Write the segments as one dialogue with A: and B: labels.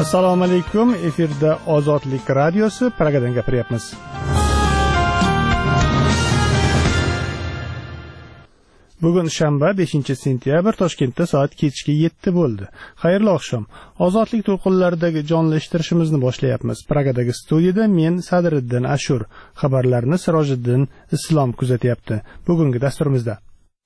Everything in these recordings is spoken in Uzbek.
A: Assalomu alaykum. Efirda Ozodlik radiosi, Pragadan gapiryapmiz. Bugun shanba 5-sentyabr, Toshkentda soat kechki 7 bo'ldi. Xayrli oqshom. Ozodlik to'lqinlaridagi jonlashtirishimizni boshlayapmiz. Pragadagi studiyada men Sadriddin Ashur, xabarlarni Sirojiddin Islom kuzatyapti. Bugungi dasturimizda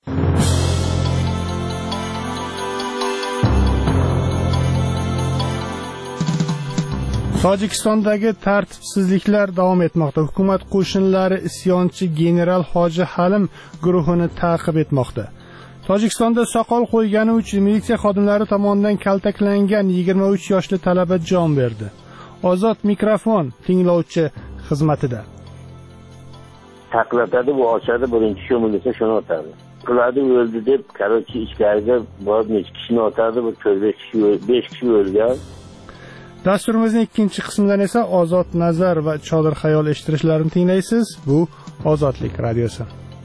A: Tojikistondagi tartibsizliklar davom etmoqda. Hukumat qo'shinlari isyonchi general Hoji Halim guruhini ta'qib etmoqda. Tojikistonda soqol qo'ygani uchun militsiya xodimlari tomonidan kaltaklangan 23 yoshli talaba jon berdi. Ozod mikrofon tinglovchi xizmatida.
B: Taqlatadi, bu ochadi, birinchi sho'milsa shuni otadi. Qiladi o'ldi deb, qarochi ichkariga borib necha kishini otadi, bu 5 kishi o'lgan.
A: Dasturimizning ikkinchi qismidan esa ozod nazar va chodir xayol eshittirishlarini tinglaysiz. Bu Ozodlik radiosi.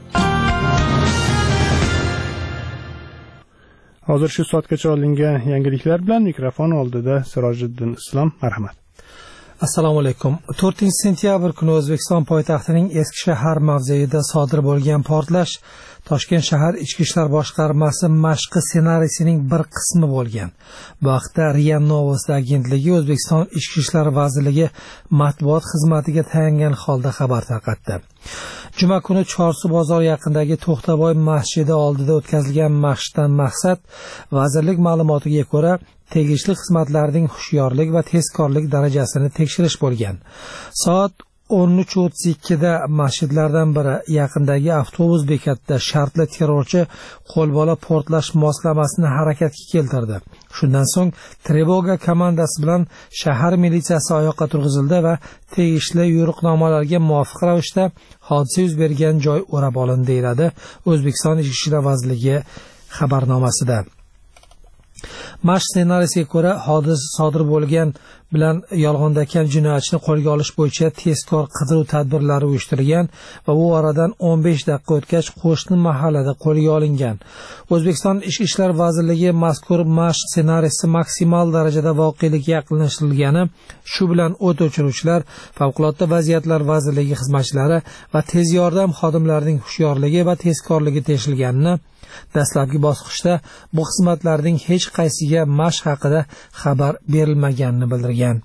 A: Hozir shu soatgacha olingan yangiliklar bilan mikrofon oldida Sirojiddin Islom. Marhamat.
C: Assalomu alaykum. 4-sentyabr kuni O'zbekiston poytaxtining Eski shahar mavzeida sodir bo'lgan portlash Toshkent shahar Ichki ishlar boshqarmasi mashqi ssenariysining bir qismi bo'lgan. Bu haqda RIA Novosti agentligi O'zbekiston Ichki ishlar vazirligi matbuot xizmatiga tayangan holda xabar tarqatdi. Juma kuni Chorsu bozor yaqinidagi To'xtaboy masjidi oldida o'tkazilgan mashqdan maqsad vazirlik ma'lumotiga ko'ra tegishli xizmatlarning hushyorlik va tezkorlik darajasini tekshirish bo'lgan. Soat 13:32 da masjidlardan biri yaqindagi avtobus bekatida shartli terrorchi qo'lbola portlash moslamasini harakatga keltirdi. Shundan so'ng trevoga komandasi bilan shahar militsiyasi oyoqqa turg'izildi va tegishli yo'riqnomalarga muvofiq ravishda hodisa yuz bergan joy o'rab olindi, deyiladi O'zbekiston Ichki ishlar vazirligi xabarnomasida. Mashq ssenariysiga ko'ra hodisa sodir bo'lgan bilan yolg'ondakan jinoyatchini qo'lga olish bo'yicha tezkor qidiruv tadbirlari uyushtirilgan va bu oradan 15 daqiqa o'tgach qo'shni mahallada qo'lga olingan. O'zbekiston Ichki ishlar vazirligi mazkur mashq ssenariysi maksimal darajada voqelikka yaqinlashtirilgani, shu bilan o't o'chiruvchilar, favqulodda vaziyatlar vazirligi xizmatchilari va tez yordam xodimlarining hushyorligi va tezkorligi tekshirganini, dastlabki bosqichda bu xizmatlarning hech qaysiga mashq haqida xabar berilmaganini bildirgan.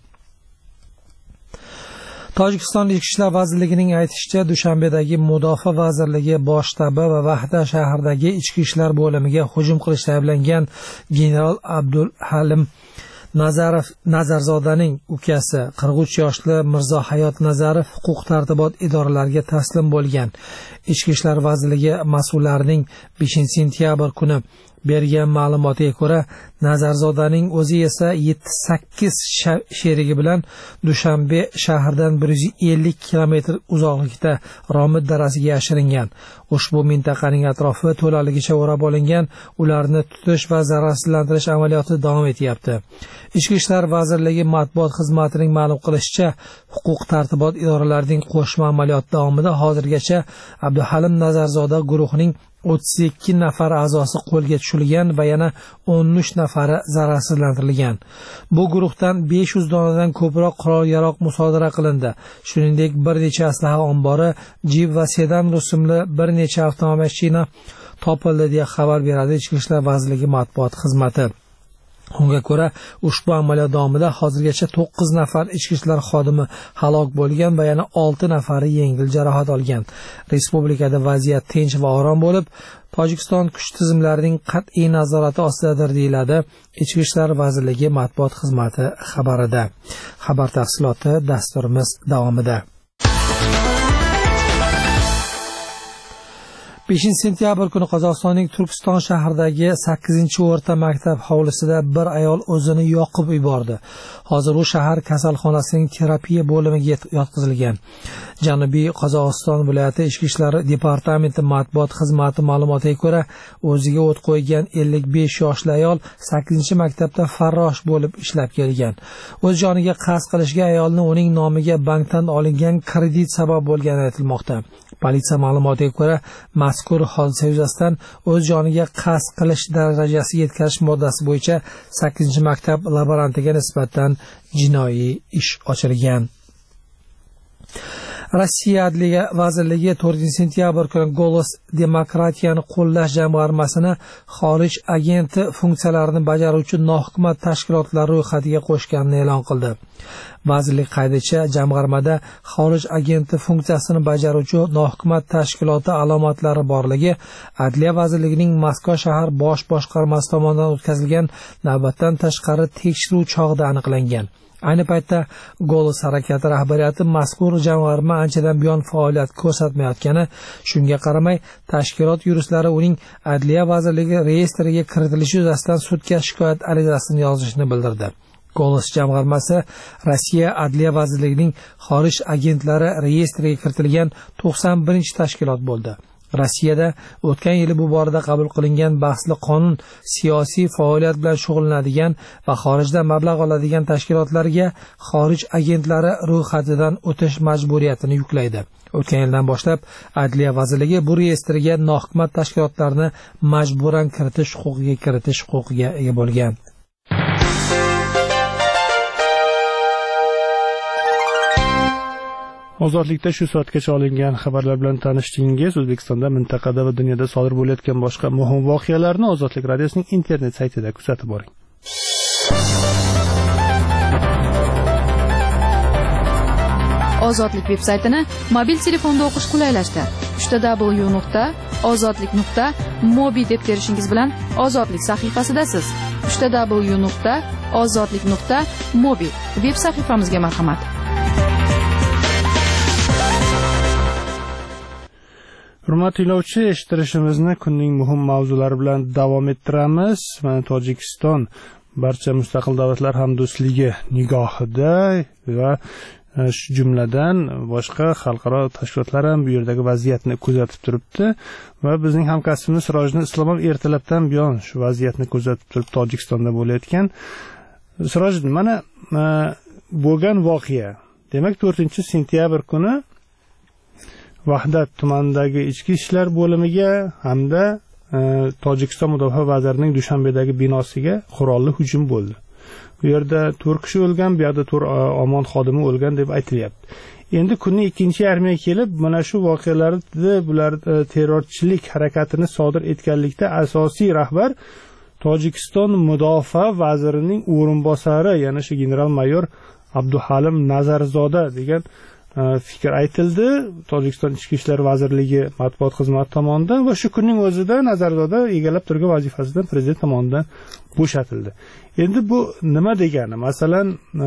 C: Tojikiston Ichki ishlar vazirligining aytishicha, Dushanbedagi Mudofaa vazirligi bosh shtabi va Vahda shahridagi ichki ishlar bo'limiga hujum qilishda ayblangan general Abdul Halim Nazarzodaning ukasi 43 yoshli Mirzo Hayot Nazarov huquq-tartibot idoralariga taslim bo'lgan. Ichki ishlar vazirligi mas'ullarining 5-sentyabr kuni bergan ma'lumotiga ko'ra, Nazarzodaning o'zi esa 7-8 sherigi bilan Dushanbe shahridan 150 kilometr uzoqlikda Romid darasiga yashiringan. Ushbu mintaqaning atrofi to'laligicha o'rab olingan, ularni tutish va zararsizlantirish amaliyoti davom etyapti. Ichki ishlar vazirligi matbuot xizmatining ma'lum qilishicha, huquq-tartibot idoralarining qo'shma amaliyoti davomida hozirgacha Abduhalim Nazarzoda guruhining 32 nafar a'zosi qo'lga tushirilgan va yana 13 nafari zararsizlantirilgan. Bu guruhdan 500 donadan ko'proq qurol-yarog' musodara qilindi. Shuningdek, bir necha aslaha ombori, Jeep va sedan rusumli bir necha avtomashina topildi, deya xabar beradi Ichki ishlar vazirligi matbuot xizmati. Unga ko'ra, ushbu amaliyot davomida hozirgacha 9 nafar ichki ishlar xodimi halok bo'lgan va yana 6 nafari yengil jarohat olgan. Respublikada vaziyat tinch va orom bo'lib, Tojikiston kuch tizimlarining qat'iy nazorati ostidadir, deyiladi Ichki ishlar vazirligi matbuot xizmati xabarida. Xabar tafsiloti dasturimiz davomida. 5-sentyabr kuni Qozog'istonning Turkiston shahridagi 8-o'rta maktab hovlisida bir ayol o'zini yoqib yubordi. Hozir u shahar kasalxonasining terapiya bo'limiga yotqizilgan. Janubiy Qozog'iston viloyati Ichki ishlar departamenti matbuot xizmati ma'lumotiga ko'ra, o'ziga o't qo'ygan 55 yoshli ayol 8-maktabda farrosh bo'lib ishlab kelgan. O'z joniga qasd qilishga ayolni uning nomiga bankdan olingan kredit sabab bo'lgani aytilmoqda. Politsiya ma'lumotiga ko'ra, mazkur hodisa yuzasidan o'z joniga qasd qilish darajasiga yetkazish moddasi bo'yicha 8-maktab laborantiga nisbatan jinoiy ish ochilgan. Rossiya Adliya vazirligi 4-sentyabr kuni Golos demokratiyani qo'llash jamg'armasini xorij agenti funksiyalarini bajaruvchi nohukumat tashkilotlar ro'yxatiga qo'shganini e'lon qildi. Vazirlik qaydicha jamg'armada xorij agenti funksiyasini bajaruvchi nohukumat tashkiloti alomatlari borligi Adliya vazirligining Moskva shahar bosh boshqarmasi tomonidan o'tkazilgan navbatdan tashqari tekshiruv chog'ida aniqlangan. Ayni paytda Golos harakati rahbariyati mazkur jamg'arma anchadan buyon faoliyat ko'rsatmayotgani, shunga qaramay tashkilot yurislari uning Adliya vazirligi reyestriga kiritilishi yuzasidan sudga shikoyat arizasini yozishni bildirdi. Golos jamg'armasi Rossiya Adliya vazirligining xorij agentlari reyestriga kiritilgan 91-tashkilot bo'ldi. Rossiyada o'tgan yili bu borada qabul qilingan bahsli qonun siyosiy faoliyat bilan shug'ullanadigan va xorijda mablag' oladigan tashkilotlarga xorij agentlari ro'yxatidan o'tish majburiyatini yuklaydi. O'tgan yildan boshlab Adliya vazirligi bu reyestrga nohukumat tashkilotlarni majburan kiritish huquqiga ega bo'lgan.
A: Ozodlikda shu soatgacha olingan xabarlar bilan tanishdingiz. O'zbekistonda, mintaqada va dunyoda sodir bo'layotgan boshqa muhim voqealarni Ozodlik radiosining internet saytida kuzatib boring.
D: Ozodlik veb-saytini mobil telefonda o'qish qulaylashdi. www.ozodlik.mobi deb terishingiz bilan Ozodlik sahifasidasiz. www.ozodlik.mobi veb sahifamizga marhamat.
A: Hurmatli tinglovchi, eshittirishimizni kunning muhim mavzulari bilan davom ettiramiz. Mana Tojikiston barcha mustaqil davlatlar hamdo'stligi nigohida va shu jumladan boshqa xalqaro tashkilotlar ham bu yerdagi vaziyatni kuzatib turibdi va bizning hamkasbimiz Sirojni Islomov ertalabdan buyon shu vaziyatni kuzatib turib Tojikistonda bo'layotgan. Siroj, mana bo'lgan voqea. Demak, 4-sentyabr kuni Vahdat tumanidagi ichki ishlar bo'limiga hamda Tojikiston mudofaa vazirining Dushanbedagi binosiga qurolli hujum bo'ldi. Bu yerda 4 kishi o'lgan, bu yerda 4 omon xodimi o'lgan deb aytilyapti. Endi kunning 2-yarmiga kelib, mana shu voqealarda bular terrorchilik harakatini sodir etganlikda asosiy rahbar Tojikiston mudofaa vazirining o'rinbosari, ya'ni shu general-mayor Abduhalim Nazarzoda degan fikr aytildi Tojikiston Ichki ishlar vazirligi matbuot xizmati tomonidan va shu kunning o'zida Nazarzoda egallab turgan vazifasidan prezident tomonidan bo'shatildi. Endi bu nima degani? Masalan,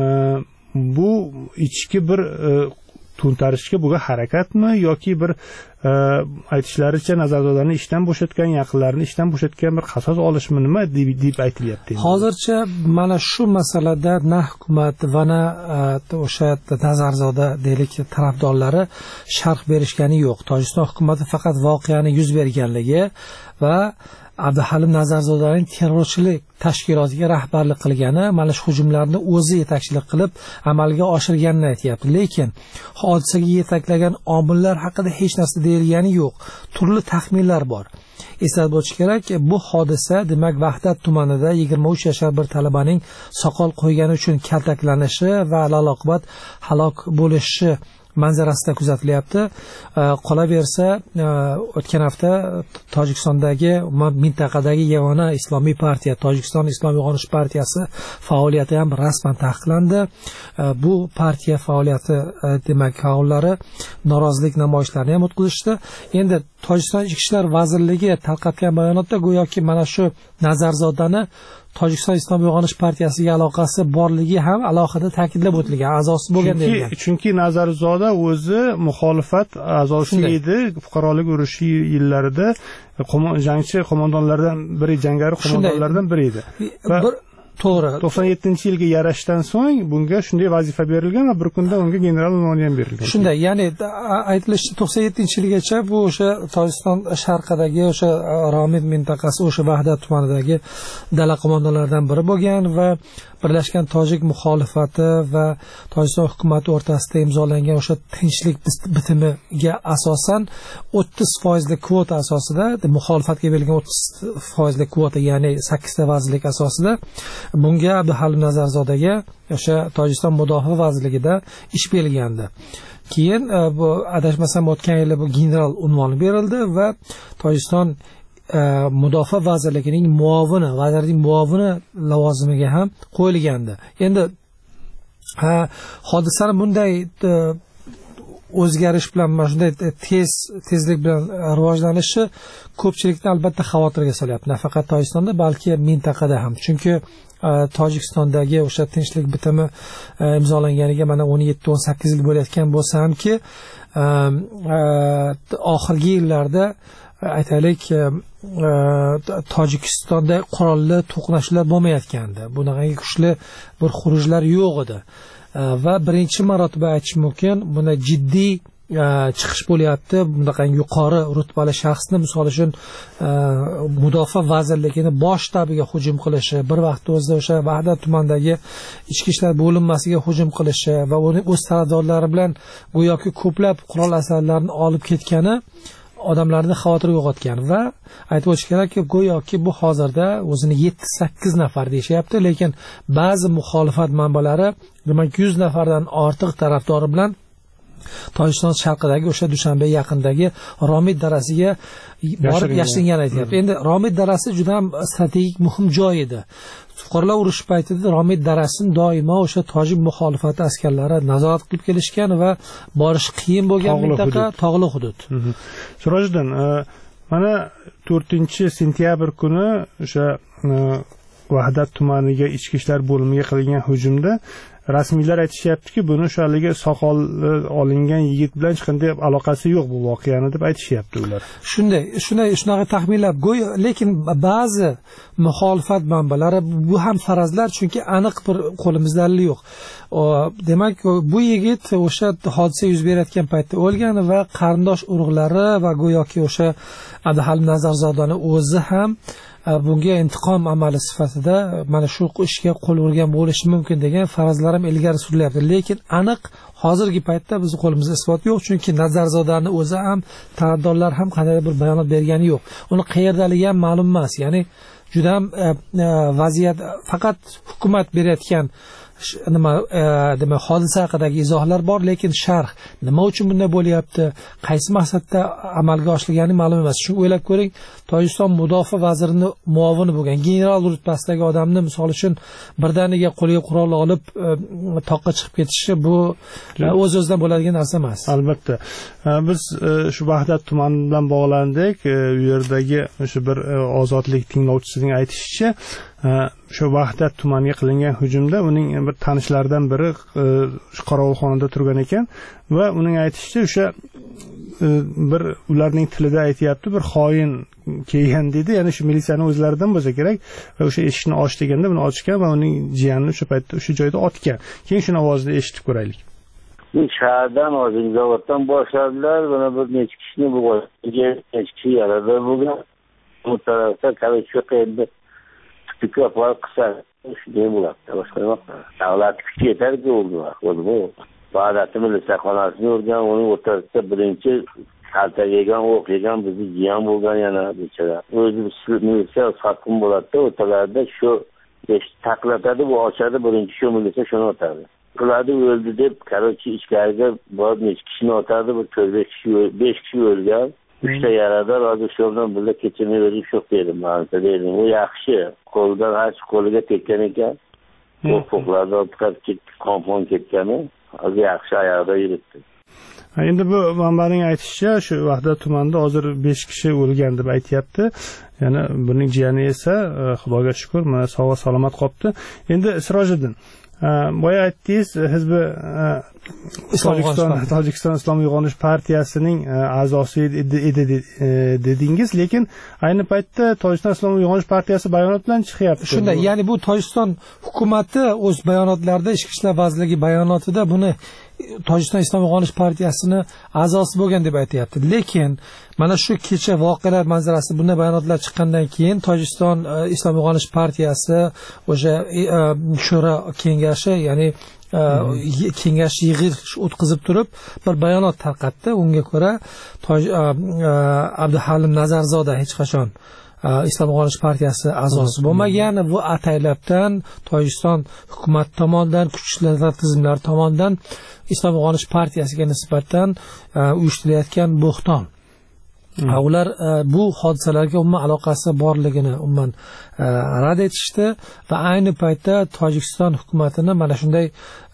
A: bu ichki bir to'ntarishga bo'lgan harakatmi yoki bir aytishlaricha Nazarzodaning ishdan bo'shatgan, yaqinlarini ishdan bo'shatgan bir qasos olishmi, nima deb aytilyapti?
C: Hozircha mana shu masalada na hukumat va na o'sha Nazarzoda deylik tarafdorlari sharh berishgani yo'q. Tojikiston hukumati faqat voqeani yuz berganligi va Abduhalim Nazarzodaning terrorchilik tashkilotiga rahbarlik qilgani, mana shu hujumlarni o'zi yetakchilik qilib amalga oshirganini aytayapti. Lekin hodisaga yetaklagan omillar haqida hech narsa deyilgani yo'q. Turli taxminlar bor. Eslatib o'tish kerak, bu hodisa demak Vahdat tumanida 23 yoshli bir talabaning soqol qo'ygani uchun kaltaklanishi va alaloqibat halok bo'lishi manzarasida kuzatilyapti. Qolaversa, o'tgan hafta Tojikistondagi mintaqadagi yagona islomiy partiya, Tojikiston Islomiy uyg'onish partiyasi faoliyati ham rasman taqiqlandi. Bu partiya faoliyati demak faollari norozilik namoyishlarini ham o'tkazishdi. Endi Tojikiston Ichki ishlar vazirligi tarqatgan bayonotda go'yoki mana shu Nazarzodani Tojikiston Islomiy uyg'onish partiyasiga aloqasi borligi ham alohida ta'kidlab o'tilgan, a'zosi bo'lgan deyilgan.
A: Chunki Nazarzoda o'zi muxolifat a'zosi edi, fuqarolik urushi yillarida jangchi qo'mondonlardan biri, jangari qo'mondonlardan biri edi.
C: to'g'ri.
A: 97-yilga yarashdan so'ng bunga shunday vazifa berilgan va bir kunda unga general unvoni ham berilgan.
C: Shunday, ya'ni aytilishicha 97-yilgacha bu o'sha Tojikiston sharqidagi o'sha Romid mintaqasi, o'sha Vahdat tumanidagi dala qo'mondonlaridan biri bo'lgan va Birlashgan Tojik muxolifati va Tojikiston hukumati o'rtasida imzolangan o'sha tinchlik bitimiga asosan 30% kvota asosida, muxolifatga berilgan 30% kvota, ya'ni 8 ta vazirlik asosida bunga Abduhalim Nazarzodaga o'sha Tojikiston mudofaa vazirligida ish berilgandi. Keyin bu adashmasam o'tgan yili bu general unvoni berildi va Tojikiston mudofaa vazirligining muovini lavozimiga ham qo'yilgandi. Endi hodisaning bunday o'zgarish bilan, mana shunday tezlik bilan rivojlanishi ko'pchilikni albatta xavotirga solyapti. Nafaqat Tojikistonda, balki mintaqada ham. Chunki Tojikistondagi o'sha tinchlik bitimi imzolanganiga mana 17-18 yil bo'layotgan bo'lsa hamki, oxirgi yillarda aytaylik Tojikistonda qurolli to'qnashuvlar bo'lmayotgandi. Bunaqangi kuchli bir xurujlar yo'q edi. Va birinchi marotaba aytish mumkin, bunda jiddiy chiqish bo'lyapti. Bunaqangi yuqori rutbali shaxsni, misol uchun mudofaa vazirligini bosh shtabiga hujum qilishi, bir vaqtda o'zida o'sha Vahdat tumanidagi ichki ishlar bo'linmasiga hujum qilishi va uni o'z tarafdorlari bilan go'yoki ko'plab qurol asarlarini olib ketgani odamlarni xavotirga uyg'otgan va aytib o'tish kerakki, go'yoki bu hozirda o'zini 7-8 nafar deyishyapti, lekin ba'zi muxolifat manbalari demak 100 nafardan ortiq tarafdori bilan Tojikiston sharqidagi o'sha Dushanbe yaqinidagi Romid darasiga borib yashiringan aytyapti. Endi Romid darasi juda ham strategik muhim joy edi. Fuqarolar urushi paytida Romid darasini doimo o'sha tojik muxolifati askarlari nazorat qilib kelishgan va borish qiyin bo'lgan mintaqa, tog'li hudud.
A: Sirojiddin, mana 4-sentyabr kuni o'sha Vahdat tumaniga ichki ishlar bo'limiga qilingan hujumda rasmiylar aytishyaptiki, buni o'sha haligi soqol olingan yigit bilan hech qanday aloqasi yo'q bu voqeani deb aytishyapti ular.
C: Shunaqa taxminlab go'yo, lekin ba'zi muxolifat manbalari bu ham farazlar, chunki aniq bir qo'limizda dalil yo'q. Demak, bu yigit o'sha hodisa yuz berayotgan paytda o'lgan va qarindosh urug'lari va go'yoki o'sha Abduhalim Nazarzodani o'zi ham bunga intiqom amali sifatida mana shu ishga qo'l urgan bo'lishi mumkin degan farazlar ham ilgari surilyapti. Lekin aniq hozirgi paytda bizning qo'limizda isbot yo'q, chunki Nazarzodani o'zi ham, tarafdorlar ham qanday bir bayonot bergani yo'q. Uni qayerdaligi ham ma'lum emas. Ya'ni juda ham vaziyat faqat hukumat berayotgan demak hodisa haqidagi izohlar bor, lekin sharh nima uchun bunday bo'lyapti, qaysi maqsadda amalga oshirilgani ma'lum emas. Shuni o'ylab ko'ring, Tojikiston mudofaa vazirining muovini bo'lgan general rutbasidagi odamni misol uchun birdaniga qo'liga qurol olib toqqa chiqib ketishi bu o'z-o'zidan bo'ladigan narsa emas.
A: Albatta. Biz shu Vahdat tumani bilan bog'landik. U yerdagi o'sha bir ozodlik tinglovchisining aytishicha, shu Vahdat tumaniga qilingan hujumda uning bir tanishlaridan biri qorovulxonada turgan ekan va uning aytishicha o'sha bir ularning tilida aytayapti, bir xoin kelgan dedi, ya'ni shu militsiyaning o'zlaridan bo'lsa kerak va o'sha eshikni och deganda buni ochgan va uning jiyanini o'sha paytda o'sha joyda otgan. Keyin shuni ovozini eshitib ko'raylik.
B: Shahardan Ozinzavoddan boshladilar, buni bir necha kishini necha kishi yarador bo'lgan. Bu tarafda Kalichga endi tupiklar qilsa shunday bo'ladi. Boshqa nima qiladi? Davlat kuchi yetarli bo'ldi bu. Vahdatni militsiyaxonasini urgan, uning o'rtasida birinchi kaltak yegan, o'q yegan bizni jiyan bo'lgan yana bechara. O'zi militsiya fatqin bo'ladi-da, o'rtalarida shu taqlatadi, bu ochadi, birinchi shu militsiya shuni otadi. Qiladi o'ldi deb, qarochi ichkariga borib necha kishini otadi, bir 4-5 kishi o'lgan. 3 ta yarador, hozir shu bilan birga kechirmay o'zim sho'q dedim, ma'noda dedim. U yaxshi, qo'ldan qo'liga tekkan ekan. Qo'qlardan o'tqab ketdi, qon ketgani, hozir yaxshi oyoqda yuribdi.
A: Endi bu manbaning aytishicha, shu Vahdat tumanida hozir 5 kishi o'lgan deb aytayapti. Yana buning jiyani esa Xudoga shukr, mana sog' va salomat qolibdi. Endi Sirojiddin, boya aytdingiz, hizbi Tojikiston Islom uyg'onish partiyasining a'zosi edi dedingiz, lekin ayni paytda Tojikiston Islom uyg'onish partiyasi bayonot bilan chiqyapti.
C: Shunday, ya'ni bu Tojikiston hukumati o'z bayonotlarida, Ichki ishlar vazirligi bayonotida buni Tojikiston Islom uyg'onish partiyasini a'zosi bo'lgan deb aytayapti. Lekin mana shu kecha voqealar manzarasi bunday bayonotlar chiqqandan keyin Tojikiston Islom uyg'onish partiyasi o'sha shura kengashi, ya'ni kengash yig'ilish o'tkazib turib bir bayonot tarqatdi. Unga ko'ra Abduhalim Nazarzoda hech qachon Islom uyg'onish partiyasi a'zosi bo'lmagan, bu ataylabdan Tojikiston hukumat tomonidan, kuchlar tizimlari tomonidan Islom uyg'onish partiyasiga nisbatan uyushtirilayotgan bo'xton. Ular bu hodisalarga umuman aloqasi borligini umuman rad etishdi va ayni paytda Tojikiston hukumatini mana shunday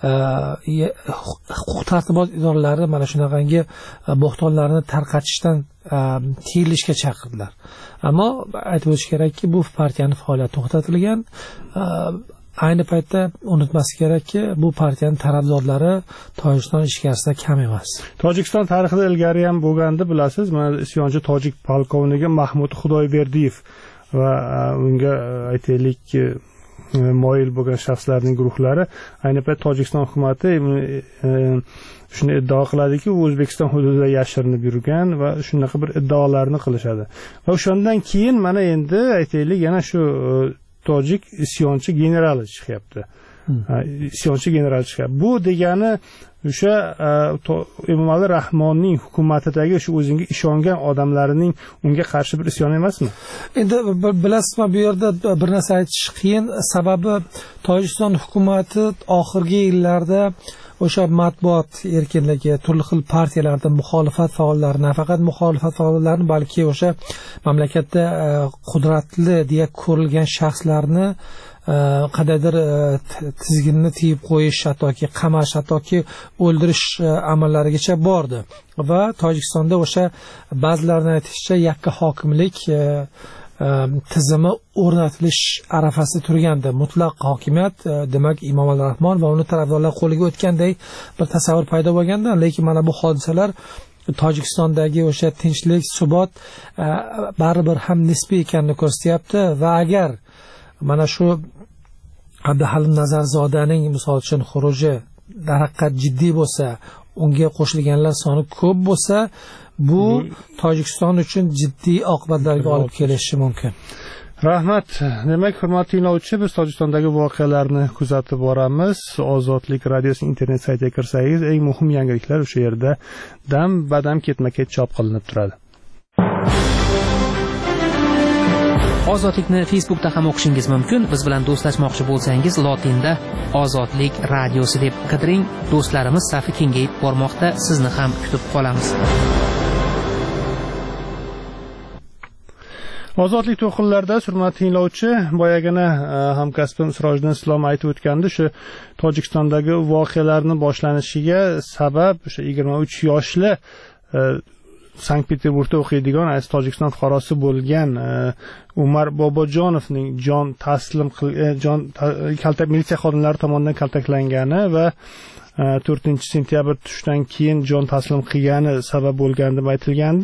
C: huquq tartibot idoralari mana shunaqangi bo'xtonlarni tarqatishdan tiyilishga chaqirdilar. Ammo aytib o'tish kerakki, bu partiyaning faoliyati to'xtatilgan. Ayni paytda unutmaslik kerakki, bu partiyaning tarafdorlari Tojikiston ichkarisida kam emas.
A: Tojikiston tarixida ilgari ham bo'lgandi, bilasiz, mana isyonchi tojik polkovniki Mahmud Xudoyberdiyev va unga aytaylik moyil bo'lgan shaxslarning guruhlari ayni paytda Tojikiston hukumati shuni iddao qiladiki, u O'zbekiston hududida yashirinib yurgan va shunaqa bir iddaolarni qilishadi. Va o'shandan keyin mana endi aytaylik yana shu tojik isyonchi generali chiqyapti. Isyonchi general chiqyapti. Bu degani o'sha Emomali Rahmonning hukumatidagi shu o'zinga ishongan odamlarining unga qarshi bir isyon emasmi?
C: Endi bilasizmi, bu yerda bir narsa aytish qiyin. Sababi Tojikiston hukumati oxirgi yillarda o'sha matbuot erkinligi, turli xil partiyalarda muxolifat faollarini, nafaqat muxolifat faollarini, balki o'sha mamlakatda qudratli deya ko'rilgan shaxslarni qadaydir tizginni tiyib qo'yish, hattoki qamash, hattoki o'ldirish amallarigacha bordi. Va Tojikistonda o'sha ba'zilarning aytishicha yakka hokimlik tizimi o'rnatilish arafasida turganda, mutlaq hokimiyat, demak Emomali Rahmon va uni tarafdorlar qo'liga o'tganday bir tasavvur paydo bo'lganda, lekin mana bu hodisalar Tojikistondagi o'sha tinchlik, subot baribir ham nisbiy ekanini ko'rsatyapti va agar mana shu Abduhalim Nazarzodaning misol uchun xuruji darhaqiqat jiddiy bo'lsa, unga qo'shilganlar soni ko'p bo'lsa, bu Tojikiston uchun jiddiy oqibatlarga olib kelishi mumkin.
A: Rahmat. Demak, hurmatli tinglovchi, biz Tojikistondagi voqealarni kuzatib boramiz. Ozodlik radiosining internet saytiga kirsangiz, eng muhim yangiliklar o'sha yerda dam-badam ketma-ket chop qilinib turadi.
E: Ozodlikni Facebookda ham o'qishingiz mumkin. Biz bilan do'stlashmoqchi bo'lsangiz, lotinda Ozodlik radiosi deb qidiring. Do'stlarimiz safi kengayib bormoqda. Sizni ham kutib qolamiz.
A: Ozodlik to'lqinlarida hurmatli tinglovchi, boyagina hamkasbim Sirojdan Islom aytib o'tgandi, shu Tojikistondagi voqealarning boshlanishiga sabab o'sha 23 yoshli Sankt-Peterburgda o'qiydigan Tojikiston fuqarosi bo'lgan Umar Bobojonovning militsiya xodimlari tomonidan kaltaklangani va 4-sentyabr tushdan keyin jon taslim qilgani sabab bo'lgani deb aytilgandi.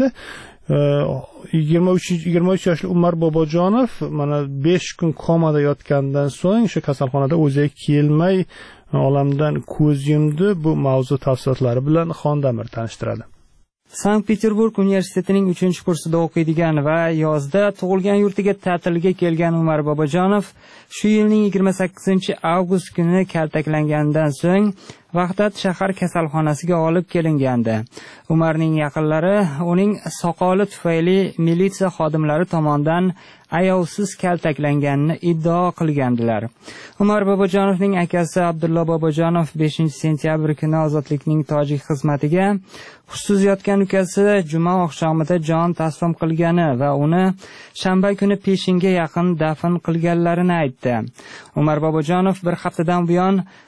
A: 23 yoshli Umar Bobojonov mana 5 kun komada yotgandan so'ng o'sha kasalxonada o'ziga kelmay olamdan ko'z yumdi. Bu mavzu tafsilotlari bilan Xondamir tanishtiradi.
F: Sankt-Peterburg universitetining 3-kursida o'qiydigan va yozda tug'ilgan yurtiga ta'tilga kelgan Umar Bobojonov shu yilning 28-avgust kuni kaltaklangandan so'ng Vahdat shahar kasalxonasiga olib kelingandi. Umarning yaqinlari uning soqoli tufayli militsiya xodimlari tomonidan ayovsiz kaltaklanganini iddao qilgandilar. Umar Bobojonovning akasi Abdullo Bobojonov 5-sentyabr kuni Ozodlikning tojik xizmatiga hushsiz yotgan ukasi juma oqshomida jon taslim qilgani va uni shanba kuni peshinga yaqin dafn qilganlarini aytdi. Umar Bobojonov bir haftadan buyon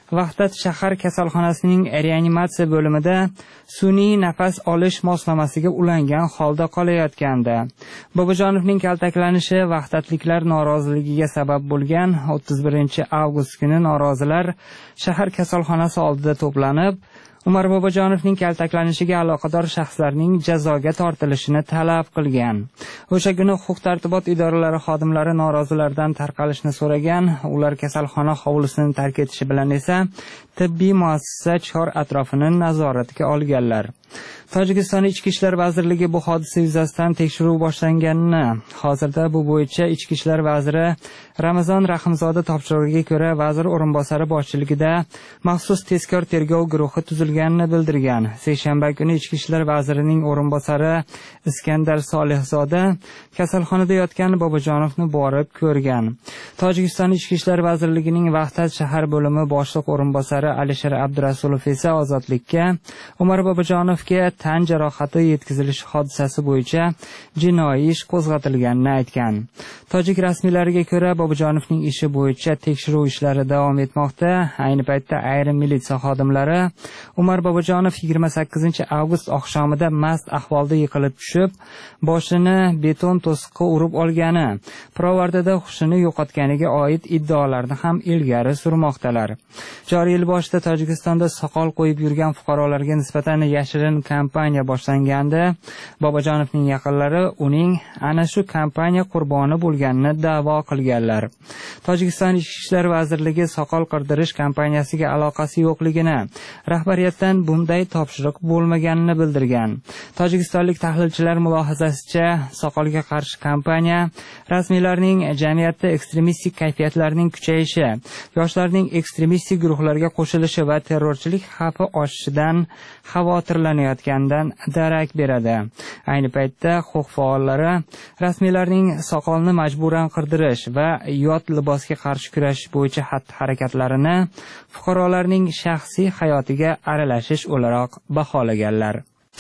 F: Vahdat shahar kasalxonasining reanimatsiya bo'limida sun'iy nafas olish moslamasiga ulangan holda qolayotgandi. Bobojonovning kaltaklanishi vahdatliklar noroziligiga sabab bo'lgan. 31 avgust kuni norozilar shahar kasalxonasi oldida to'planib, Umar Bobojonovning kaltaklanishiga aloqador shaxslarning jazoga tortilishini talab qilgan. O'sha kuni huquq-tartibot idoralari xodimlari norozilardan tarqalishni so'ragan. Ular kasalxona hovlisini tark etishi bilan esa tibbiy muassasa chor atrofini nazoratga olganlar. Tojikiston Ichki ishlar vazirligi bu hodisa yuzasidan tekshiruv boshlanganini, hozirda bu bo'yicha Ichki ishlar vaziri Ramazon Rahimzoda topshirig'iga ko'ra vazir o'rinbosari boshchiligida maxsus tezkor tergov guruhi tuzilganini bildirgan. Seshanba kuni Ichki ishlar vazirining o'rinbosari Iskandar Solihzoda kasalxonada yotgan Bobojonovni borib ko'rgan. Tojikiston Ichki ishlar vazirligining Vahdat shahar bo'limi boshliq o'rinbosari Alisher Abdurasulov esa ozodlikka Umar Bobojonovga tan jarohati yetkazilishi hodisasi bo'yicha jinoiy ish qo'zg'atilganini aytgan. Tojik rasmiylariga ko'ra Bobojonovning ishi bo'yicha tekshiruv ishlari davom etmoqda. Ayni paytda ayrim militsiya xodimlari Umar Bobojonov 28 avgust oqshomida mast ahvolda yiqilib tushib, boshini beton to'siqqa urib olgani, pirovardida hushini yo'qotganiga oid iddaolarni ham ilgari surmoqdalar. Joriy yil boshida Tojikistonda soqol qo'yib yurgan fuqarolarga nisbatan yashirin kampaniya boshlangandi. Bobojonovning yaqinlari uning ana shu kampaniya qurboni bo'lganini da'vo qilganlar. Tojikiston Ichki ishlar vazirligi soqol qirdirish kampaniyasiga aloqasi yo'qligini, rahbariyatdan bunday topshiriq bo'lmaganini bildirgan. Tojikistonlik tahlilchilar mulohazasicha, soqolga qarshi kampaniya rasmiylarning jamiyatda ekstremistik kayfiyatlarning kuchayishi, yoshlarning ekstremistik guruhlarga qo'shilishi va terrorchilik xavfi oshishidan xavotirlanayotganidan darak beradi. Ayni paytda huquq faollari rasmiylarning soqolni majburan qirdirish va yot libosga qarshi kurashish bo'yicha xatti-harakatlarini fuqarolarning shaxsiy hayotiga aralashish o'laroq baholaganlar.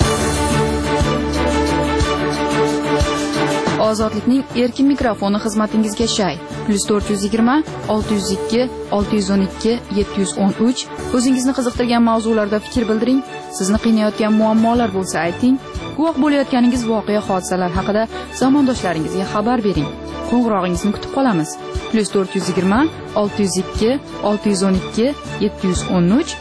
D: Ozodlikning erkin mikrofoni xizmatingizga shay. +420 602 612 713. O'zingizni qiziqtirgan mavzularda fikr bildiring. Sizni qiynayotgan muammolar bo'lsa ayting. Guvoh bo'layotganingiz voqea hodisalar haqida zamondoshlaringizga xabar bering. Qo'ng'irog'ingizni kutib qolamiz. +420 602 612 713.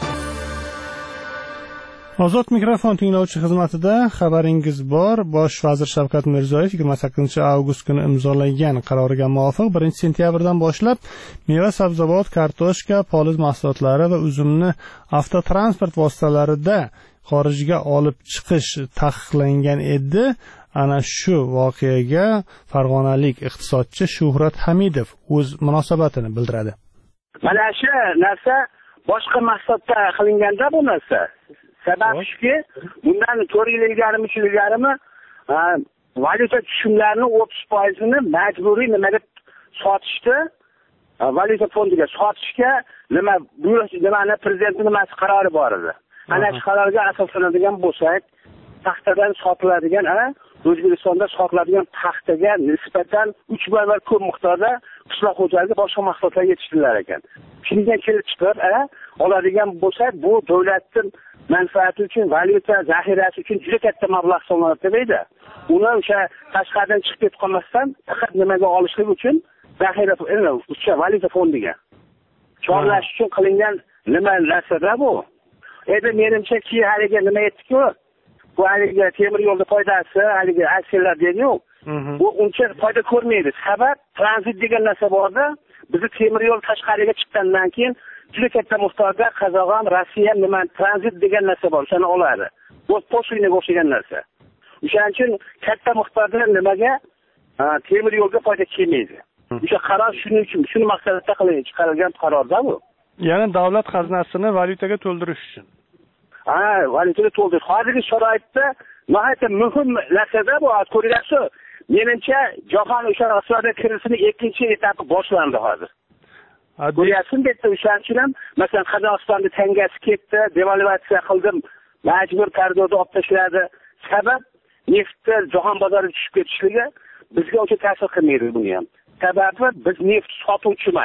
A: Ozod mikrofon tinglovchi xizmatida xabaringiz bor. Bosh vazir Shavkat Mirziyoyev 28 avgust kuni imzolagan qaroriga muvofiq 1-sentyabrdan boshlab meva, sabzavot, kartoshka, poliz mahsulotlari va uzumni avtotransport vositalarida xorijga olib chiqish taqiqlangan edi. Ana shu voqeaga farg'onalik iqtisodchi Shuhrat Hamidov o'z munosabatini bildiradi.
G: Mana shu narsa boshqa maqsadda qilinganda bu narsa. Sababi shuki, bundan 4 yil ilgarimi, 3 yil ilgarimi valyuta tushumlarini 30%ni majburiy nima deb sotishdi, valyuta fondiga sotishga nimani prezidentning nimasi qarori bor edi. Ana shu qarorga asoslanadigan bo'lsak, paxtadan sotiladigan, O'zbekistonda sotiladigan paxtaga nisbatan 3 barobar ko'p miqdorda qishloq xo'jaligi boshqa mahsulotlar yetishtirlar ekan. Shundan kelib chiqib, oladigan bo'lsak, bu davlatning manfaati uchun, valyuta zaxirasi uchun juda katta mablag' so'nadi deydi. Uni o'sha tashqaridan chiqib ketib qolmasdan, faqat nimaga olishlik uchun zaxira, o'sha valyuta fondiga chorlash uchun qilingan nima narsada bu. Endi menimcha haligi nima aytdi-ku, bu haligi temir yo'lda foydasi, haligi aksiyalar deydi-ku, bu uncha foyda ko'rmaydi. Sabab tranzit degan narsa borda, bizni temir yo'l tashqariga chiqqandan keyin juda katta miqdorda Qozog'iston, Rossiya nima tranzit degan narsa bor, shuni oladi. Bu po'shinga o'xshagan narsa. O'shaning uchun katta miqdorda nimaga temir yo'lga foyda kelmaydi. O'sha qaror shuning uchun, shuni maqsadda chiqarilgan qarorda bu.
A: Ya'ni davlat xazinasini valyutaga to'ldirish uchun.
G: Valyutaga to'ldirish. Hozirgi sharoitda nihoyatda muhim narsada bu. Ko'ryapsiz, menimcha jahon o'sha iqtisodiy krizisining ikkinchi etapi boshlandi hozir. Ko'ryapsizmi deb o'shaning uchun ham, masalan, Qozog'istonda tangasi ketdi, devalvatsiya qildim, majbur qarzdorda olib tashladi. Sabab neftni jahon bozoriga tushib ketishligi bizga o'sha ta'sir qilmaydi buni ham. Sababi biz neft sotuvchi emas.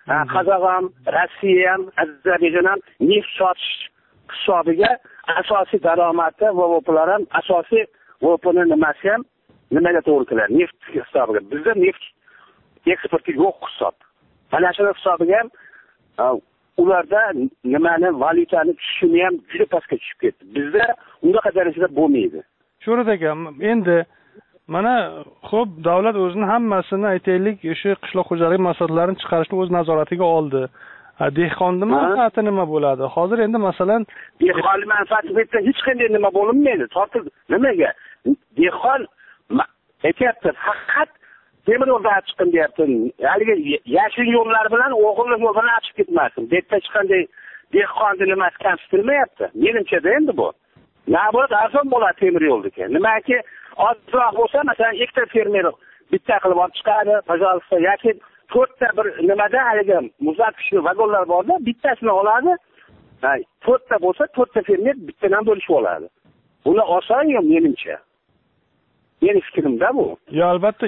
G: Qozog'iston, Rossiya ham, Ozarbayjon ham neft sotish hisobiga asosiy daromadi VVPlar ham asosiy VVPning nimasi ham nimaga to'g'ri keladi? Neft hisobiga. Bizda neft eksporti yo'q hisob. Mana shu hisobiga ham ularda nimani valyutani tushumi ham juda pastga tushib ketdi. Bizda unaqa darajada bo'lmaydi.
A: Sho'rat aka, endi mana xo'p, davlat o'zining hammasini aytaylik, o'sha qishloq xo'jaligi masalalarini chiqarishni o'z nazoratiga oldi. Dehqonning manfaati nima bo'ladi? Hozir endi masalan
G: dehqonning manfaati bitta hech qanday nima bo'linmaydi. Tortib nimaga? Dehqon aytyapti, faqat temir yo'ldan chiqin deyapti. Haligi yashil yo'llar bilan o'g'illik yo'l bilan chiqib ketmasin. Bu yerda hech qanday dehqonning nimasi kamsitilmayapti. Menimcha-da endi bu. Nabot arzon bo'ladi temir yo'ldagi. Nimaki ozroq bo'lsa, masalan, ikkita fermer bitta qilib olib chiqadi, pожалуйста, yoki to'rtta bir nimada haligi muzlatkichli vagonlar borda, bittasini oladi. To'rtta bo'lsa, to'rtta fermer bittadan bo'lishib oladi. Buni oson-ku menimcha. Meni fikrimda bu.
A: Yo, albatta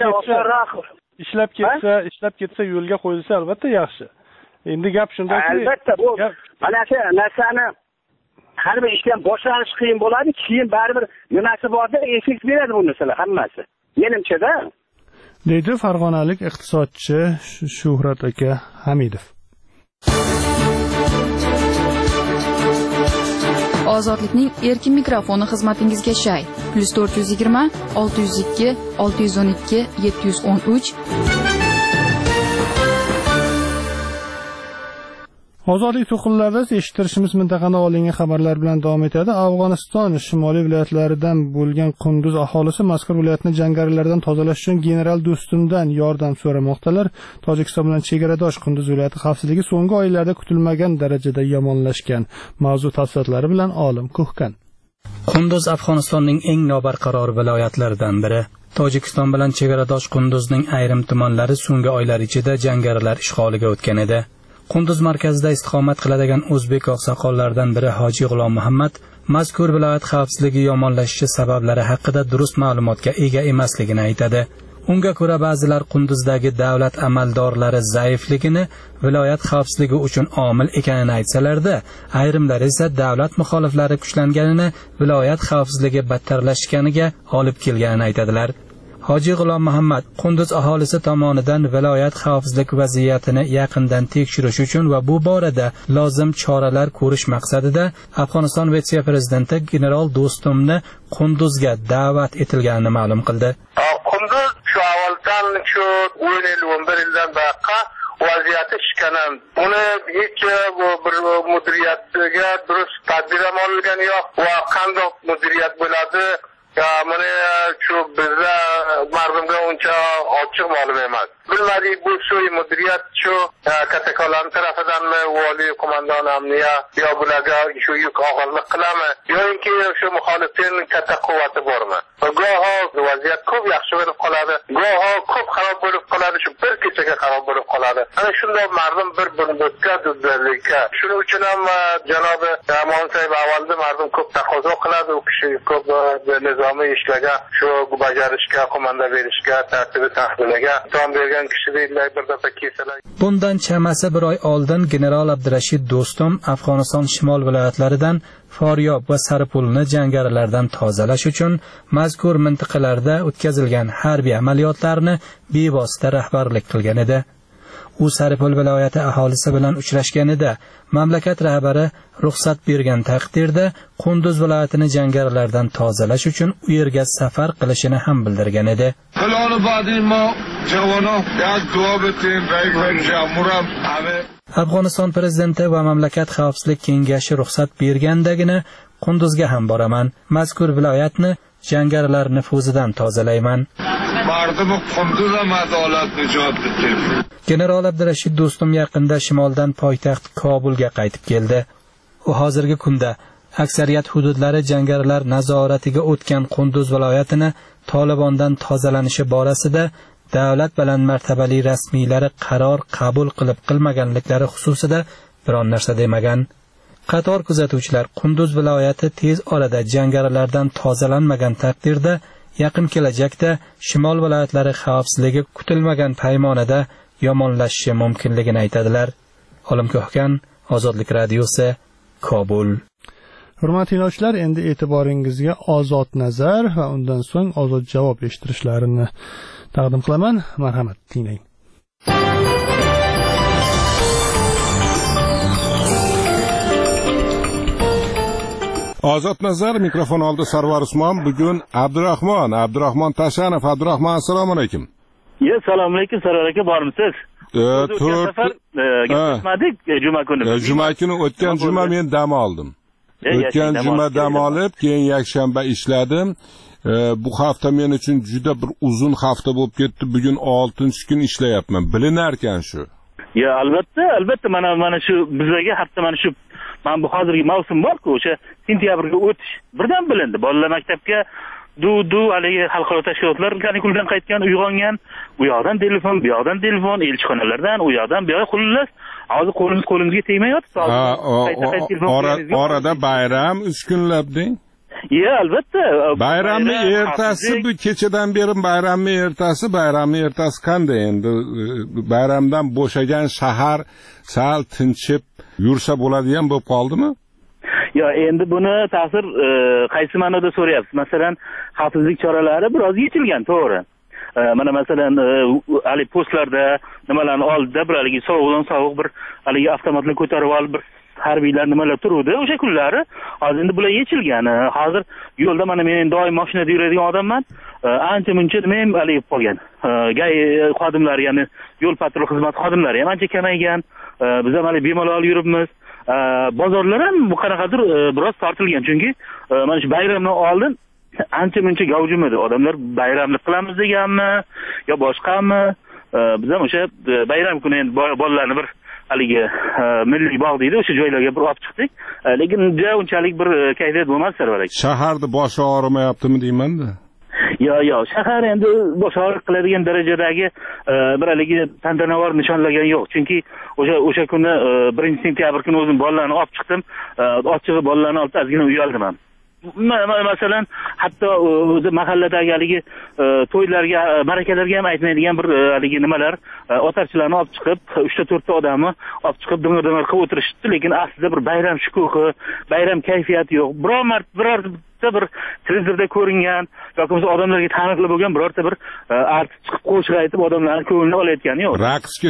A: ishlab ketsa yo'lga qo'yilsa albatta yaxshi. Endi gap shundaki,
G: albatta bu mana shu narsani har bir ishdan boshlanish qiyin bo'ladi, keyin baribir nimasi borda effekt beradi bu narsalar hammasi. Menimcha-da.
A: Deydi farg'onalik iqtisodchi Shuhrat aka Hamidov.
D: Ozodlikning erkin mikrofoni xizmatingizga shay. +420 602 612 713.
A: Ozodlik to'qinlarida eshittirishimiz mintaqani olingan xabarlar bilan davom etadi. Afg'oniston shimoliy viloyatlaridan bo'lgan Qunduz aholisi mazkur viloyatni jangarilardan tozalash uchun general Do'stumdan yordam so'ramoqdalar. Tojikiston bilan chegaradosh Qunduz viloyati xavfsizligi so'nggi oylarda kutilmagan darajada yomonlashgan. Mavzu tafsilotlari bilan Olim Ko'hkan.
H: Qunduz Afg'onistonning eng nobarqaror viloyatlaridan biri. Tojikiston bilan chegaradosh Qunduzning ayrim tumanlari so'nggi oylar ichida jangarilar ishg'oliga o'tgan edi. Qunduz markazida istiqomat qiladigan o'zbek oqsoqollaridan biri Hoji G'ulom Muhammad mazkur viloyat xavfsizligi yomonlashishi sabablari haqida durust ma'lumotga ega emasligini aytadi. Unga ko'ra ba'zilar Qunduzdagi davlat amaldorlari zaifligini viloyat xavfsizligi uchun omil ekanini aytsalarda, ayrimlar esa davlat muxoliflari kuchlanganini viloyat xavfsizligi battarlashganiga olib kelganini aytadilar. Hoji G'ulom Muhammad Qunduz aholisi tomonidan viloyat xavfsizlik vaziyatini yaqindan tekshirish uchun va bu borada lozim choralar ko'rish maqsadida Afg'oniston vitse-prezidenti general Do'stumni Qunduzga da'vat etilganini ma'lum qildi.
I: Qunduz shu avvaldan 11 yildan buyoqqa vaziyati shikanan. Uni hech bir mudiriyatga durust tadbir olingan yo'q va qanday mudiriyat bo'ladi? Mana shu bizda mardumga uncha ochiq ma'lum emas. Bilmadik bu so'y mudiriyat shu katakolar tarafidanmi, vali qo'mondon amniya yo bularga shu yuk og'irlik qilami yoki shu muxolifin katta quvvati bormi? Goho vaziyat ko'p yaxshi bo'lib qoladi, goho ko'p xarob bo'lib qoladi, shu bir kechaga xarob bo'lib qoladi. Ana shunday mardum bir-birini o'tkazdirlikka. Shuning uchun ham janobi Amon Sayyid avvalda mardum ko'p taqozo qiladi, u kishi ko'p nizomiy ishlarga shu bajarishga, qo'manda berishga, tartibi tahviliga tom bergan kishi deydilar bir daf'a kesalar.
H: Bundan chamasi bir oy oldin general Abdurashid Do'stum Afg'oniston shimol viloyatlaridan Foryob va Saripulni jangarilardan tozalash uchun mazkur mintaqalarda o'tkazilgan harbiy amaliyotlarni bevosita rahbarlik qilgan edi. U Saripul viloyati aholisi bilan uchrashganida mamlakat rahbari ruxsat bergan taqdirda Qunduz viloyatini jangarilardan tozalash uchun u yerga safar qilishini ham bildirgan edi. Afg'oniston prezidenti va mamlakat xavfsizlik kengashi ruxsat bergandagina Qunduzga ham boraman. Mazkur viloyatni jangarilar nufuzidan tozalayman. General Abdurashid Do'stum yaqinda shimoldan poytaxt Kobulga qaytib keldi. U hozirgi kunda aksariyat hududlari jangarilar nazoratiga o'tgan Qunduz viloyatini Tolibondan tozalanishi borasida davlat bilan martabali rasmiylari qaror qabul qilmaganliklari xususida biron narsa demagan. Qator kuzatuvchilar Qunduz viloyati tez orada jangarilardan tozalanmagan taqdirda yaqin kelajakda shimol viloyatlari xavfsizligi kutilmagan paymonada yomonlashishi mumkinligini aytadilar. Olim Ko'hkan, Ozodlik radiosi, Kobul.
A: Hurmatli tinglovchilar, endi e'tiboringizga Ozod nazar va undan so'ng Ozod javob eshittirishlarini taqdim qilaman. Marhamat, tinglang.
J: Ozod nazar, mikrofon oldi Sarvar Usmon. Bugun Abdurahmon Tashanov. Abdurahmon, assalomu alaykum.
K: Assalomu alaykum, Sarvar aka, bormisiz? Gaplashmadik juma kuni.
J: Juma kuni o'tgan juma men dam oldim. O'tgan juma dam olib, keyin yakshanba ishladim. Bu hafta men uchun juda bir uzun hafta bo'lib ketdi. Bugun 6-kun ishlayapman. Bilinar ekan shu.
K: Albatta, mana shu bizga hafta mana shu bu hozirgi mavsum bor-ku, o'sha sentyabrga o'tish birdan bilindi. Bolalar maktabga haligi xalqaro tashkilotlar kanikuldan qaytgan, uyg'ongan, bu yoqdan telefon, bu yoqdan telefon, elchixonalardan, u yoqdan bu yoqqa, xullas, hozir qo'limizga tegmayapti.
J: Orada bayram 3 kunlab deng.
K: Albatta.
J: Bayramning ertasi, bu kechadan beri bayramning ertasi qanday endi? Bayramdan bo'shagan shahar sal tinchib yursa bo'ladigan bo'lib qoldimi?
K: Endi buni ta'sir qaysi ma'noda so'rayapsiz? Masalan, xavfsizlik choralari biroz yechilgan, to'g'ri. Mana masalan, hali postlarda nimalarni oldida bir haligi sovuq bir haligi avtomatni ko'tarib olib bir harbiylar nimalar turuvdi o'sha kunlari. Hozir endi bular yechilgan. Hozir yo'lda mana men doim mashinada yuradigan odamman. Ancha-muncha nima ham haligi qolgan. Gay xodimlari, ya'ni yo'l patrul xizmat xodimlari ham ancha kamaygan. Biz ham hali bemalol yuribmiz. Bozorlar ham bu qanaqadir biroz tortilgan, chunki mana shu bayramdan oldin ancha-muncha gavjum edi. Odamlar bayramlik qilamiz deganmi yo boshqami? Biz ham o'sha bayram kuni endi bolalarni bir haligi milliy bog' deydi, o'sha joylarga bir olib chiqdik. Lekin unchalik bir kayfiyat bo'lmadi, Sarvar aka.
J: Shaharda boshi og'rimayaptimi deyman-da.
K: Shahar endi bosh og'riq qiladigan darajadagi bir haligi tantanavor nishonlagan yo'q. Chunki o'sha kuni 1-sentyabr kuni o'zim bolalarni olib chiqdim. Ochig'i bolalarni olib ozgina uyaldim ham. Masalan, hatto o'zi mahalladagi haligi to'ylarga, marakalarga ham aytmaydigan bir haligi nimalar, otarchilarni olib chiqib, 3-4 odamni olib chiqib dingir-dingir qilib o'tirishdi, lekin aslida bir bayram shukuhi, bayram kayfiyati yo'q. Birorta bir televizorda ko'ringan yoki bo'lmasa odamlarga taniqli bo'lgan birorta bir artist chiqib qo'shiq aytib odamlarning ko'nglini olayotgani yo'q.
J: Raqsga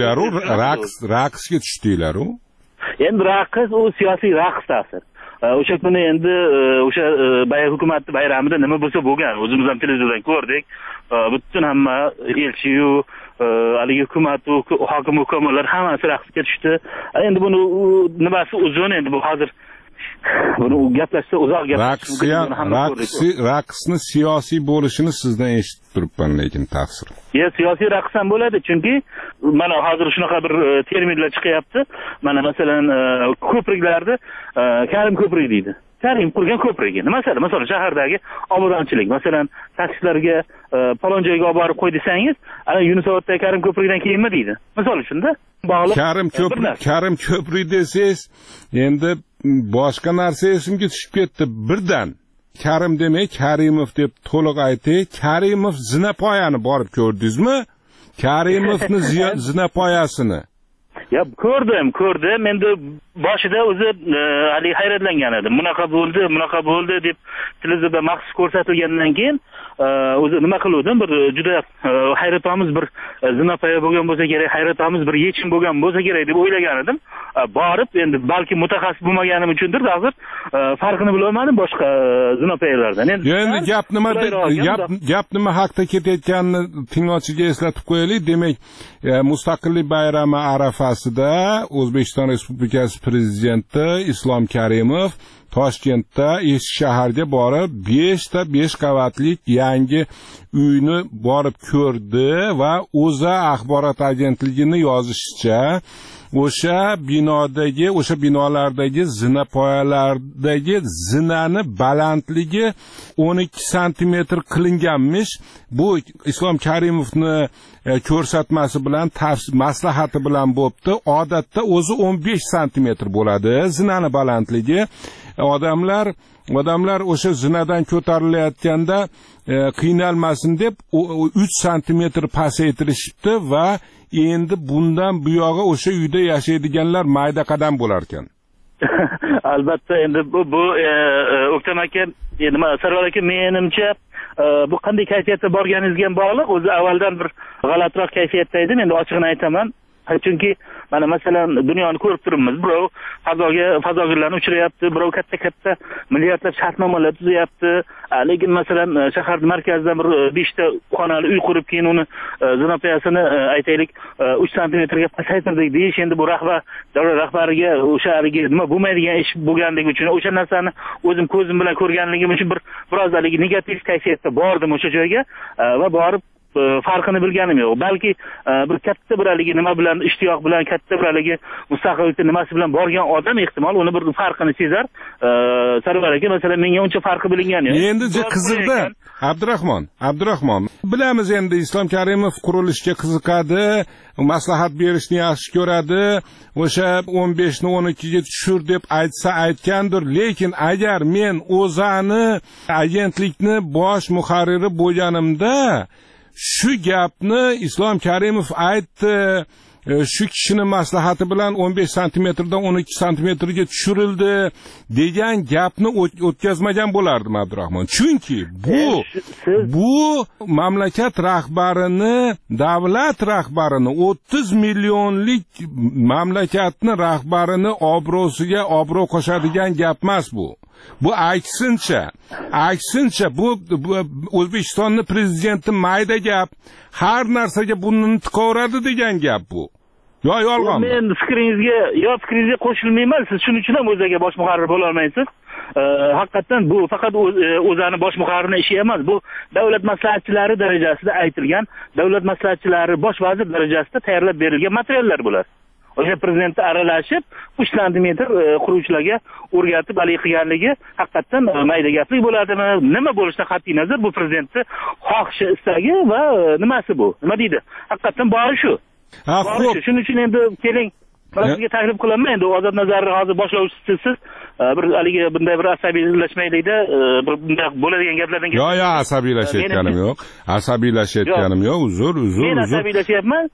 J: tushdinglar-u?
K: Endi raqs u siyosiy raqs ta'sir. O'sha kuni endi o'sha hukumat bayramida nima bo'lsa bo'lgan, o'zimiz ham televizordan ko'rdik. Butun hamma elchi-yu, haligi hukumat, hokim hukumatlar hammasi raqsga tushdi. Endi buni nimasi uzun, endi bu hozir buni gaplashsa uzoq
J: raqsni siyosiy bo'lishini sizdan eshitib turibman, lekin ta'sir.
K: Siyosiy raqs ham bo'ladi, chunki mana hozir shunaqa bir terminlar chiqyapti. Mana masalan, ko'priklarda Karim ko'prik deydi. Karim qurgan ko'prigi. Masalan, shahardagi obodonchilik, masalan, taksilarga palon joyga olib borib qo'y desangiz, ana Yunusoboddagi Karim ko'prigidan keyinmi deydi. Misol uchun-da, bog'liq.
J: Karim ko'prik desangiz, endi boshqa narsa esimga tushib ketdi birdan. Karim demay, Karimov deb to'liq aytay. Karimov zinapoyani borib ko'rdingizmi? Karimovni zinapoyasini. Ko'rdim. Endi boshida o'zi hali hayratlangan edim. Bunaqa bo'ldi deb televizorda maxsus ko'rsatilgandan keyin o'zi nima qildim, bir juda hayratomuz bir zinapoya bo'lgan bo'lsa kerak, hayratomuz bir yechim bo'lgan bo'lsa kerak deb o'ylagan edim. Borib endi balki mutaxassis bo'lmaganim uchundir, hozir farqini bilolmadim boshqa zinapoyalardan. Endi gap nima haqida ketayotganini tinglovchiga eslatib qo'yaylik. Demak, Mustaqillik bayrami arafasida O'zbekiston Respublikasi Prezidenti Islom Karimov Toshkentda eski shaharga borib 5 qavatlik yangi uyni borib ko'rdi va O'zA axborot agentligining yozishicha o'sha binolardagi zinapoyalardagi zinani balandligi 12 santimetr qilinganmish. Bu Islom Karimovni ko'rsatmasi bilan, maslahati bilan bo'pti. Odatda o'zi 15 santimetr bo'ladi zinani balandligi. Odamlar
L: odamlar o'sha zinadan ko'tarilayotganda qiynalmasin deb 3 santimetr pasaytirishibdi va endi bundan bu yog'i o'sha uyda yashaydiganlar mayda qadam bo'lar ekan.
J: Albatta, endi bu O'ktam aka, nima Sarvar aka, menimcha bu qanday kayfiyatda borganingizga bog'liq. O'zi avvaldan bir g'alatiroq kayfiyatda edim, endi ochig'ini aytaman. Chunki mana masalan dunyoni ko'rib turibmiz. Birov fazogirlarni uchirayapti, birov katta milliardlab shartnomalar tuzyapti. Lekin masalan shahar markazidan bir 5 ta xonali uy qurib, keyin uni zinapoyasini aytaylik 3 santimetrga pasaytirdik deyish, endi bu davlat rahbariga o'sha haligi nima bo'lmaydigan ish bo'lganligi uchun o'sha narsani o'zim ko'zim bilan ko'rganligim uchun biroz haligi negativ kayfiyatda bordim o'sha joyga va borib farqini bilganim yo'q. Balki bir katta bir haligi nima bilan, ishtiyoq bilan, katta bir haligi mustaqillikning nimasi bilan borgan odam ehtimol uni bir farqini sezar. Sarvar aka masalan menga uncha farqi bilingan yo'q.
L: Endi qiziqdi. Abdurahmon. Bilamiz endi Islom Karimov qurilishga qiziqadi, maslahat berishni yaxshi ko'radi. O'sha 15 ni 12 ga tushir deb aytgandir, lekin agar men o'zani agentlikni bosh muharriri bo'lganimda shu gapni Islom Karimov aytdi, shu kishini maslahati bilan 15 santimetrdan 12 santimetrga tushirildi degan gapni o'tkazmagan bo'lardim Abdurahmon. Chunki bu mamlakat rahbarini, davlat rahbarini, 30 millionlik mamlakatni rahbarini obro'siga obro' qo'shadigan gap emas bu. Bu aksincha bu O'zbekistonning prezidenti mayda gap, har narsaga burnini tiqaveradi degan gap bu. Yo yolg'on.
J: Men fikringizga qo'shilmayman. Siz shuning uchun ham o'zaga bosh muharrir bo'la olmaysiz. Haqiqatan bu faqat o'zani bosh muharrirning ishi emas. Bu davlat maslahatchilari darajasida aytilgan, davlat maslahatchilari bosh vazir darajasida tayyorlab berilgan materiallar bular. O'sha prezident aralashib 3 santimetr quruvchilarga o'rgatib hali qilganligi haqiqatan mayda gaplik bo'ladimi? Nima bo'lishidan qat'iy nazar bu prezidentning xohishi, istagi va nimasi bu? Nima deydi? Haqiqatan bori shu. Shuning uchun endi keling, men sizga taklif qilaman, endi Ozod Nazarov hozir boshlovchisiz, bir haligi bunday bir asabiylashmaylikda, bir bunday bo'ladigan gaplardan
L: Yo, asabiylashayotganim yo'q. Uzr.
J: Men asabiylashyapman.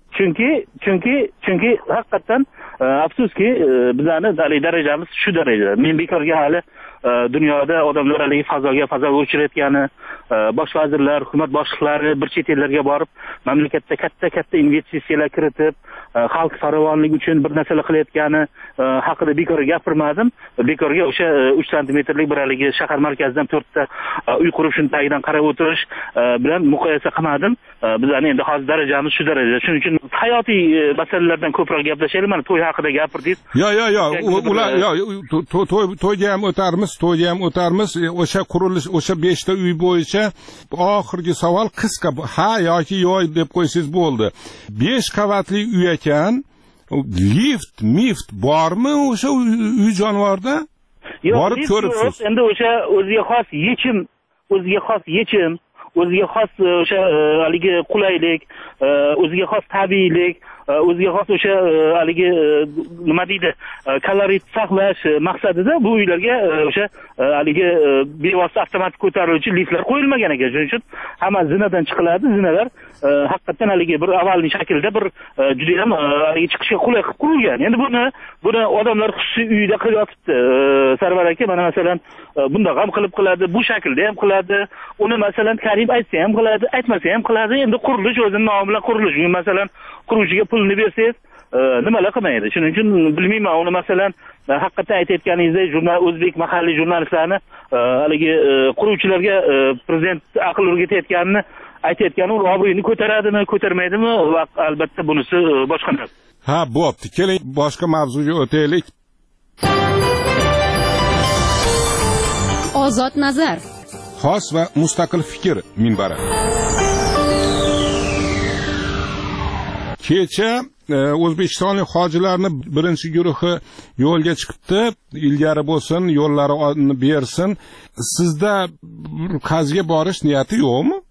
J: Chunki haqiqatan afsuski bizani darajamiz shu darajada. Men bekorga hali dunyoda odamlar haligi fazoga uchirayotgani, bosh vazirlar, hukumat boshliqlari bir chet ellarga borib, mamlakatda katta investitsiyalar kiritib, xalq farovonligi uchun bir narsalar qilayotgani haqida bekorga gapirmadim. Bekorga o'sha 3 santimetrlik bir haligi shahar markazidan 4 ta uy qurib shuni tagidan qarab o'tirish bilan muqoyasa qilmadim. Bizning endi hozir darajamiz shu darajada. Shuning uchun hayotiy masalalardan ko'proq gaplashaylik. Mana to'y haqida gapirdingiz.
L: To'yga ham o'tarmiz. O'sha qurilish, o'sha 5 ta uy bo'yicha oxirgi savol qisqa ha yoki yo'q deb qo'ysangiz bo'ldi. 5 qavatli uy ekan, lift bormi o'sha uy jonivorda? Borib ko'ribsiz.
J: Endi o'sha o'ziga xos yechim, o'ziga xos o'sha haligi qulaylik, o'ziga xos tabiiylik, o'ziga xos o'sha haligi nima deydi, kalorit saqlash maqsadida bu uylarga o'sha haligi bevosita avtomatik ko'tariluvchi liftlar qo'yilmagan ekan. Shuning uchun hamma zinadan chiqiladi. Zinalar haqiqatan haligi bir avvalgi shaklda bir juda ham haligi chiqishga qulay qilib qurilgan. Endi buni odamlar xususiy uyda qilib yotibdi. Sarvar aka mana masalan bundoq ham qiladi, bu shaklda ham qiladi. Uni masalan Karim aytsa ham qiladi, aytmasa ham qiladi. Endi qurilish o'zining nomi bilan qurilish. Masalan quruvchiga pulni bersangiz nimalar qilmaydi. Shuning uchun bilmayman, uni masalan haqiqatan aytayotganingizdek o'zbek mahalliy jurnalistlarni haligi quruvchilarga prezident aql o'rgatayotganini aytayotgani obro'yini ko'taradimi, ko'tarmaydimi? Albatta bunisi boshqa narsa.
L: Ha, bo'pti. Keling boshqa mavzuga o'taylik.
D: Ozod nazar.
L: Xos va mustaqil fikr minbari. Kecha O'zbekistonlik hojilarning birinchi guruhi yo'lga chiqibdi. Ilgari bo'lsin, yo'llarini bersin. Sizda qaziga borish niyati yo'qmi?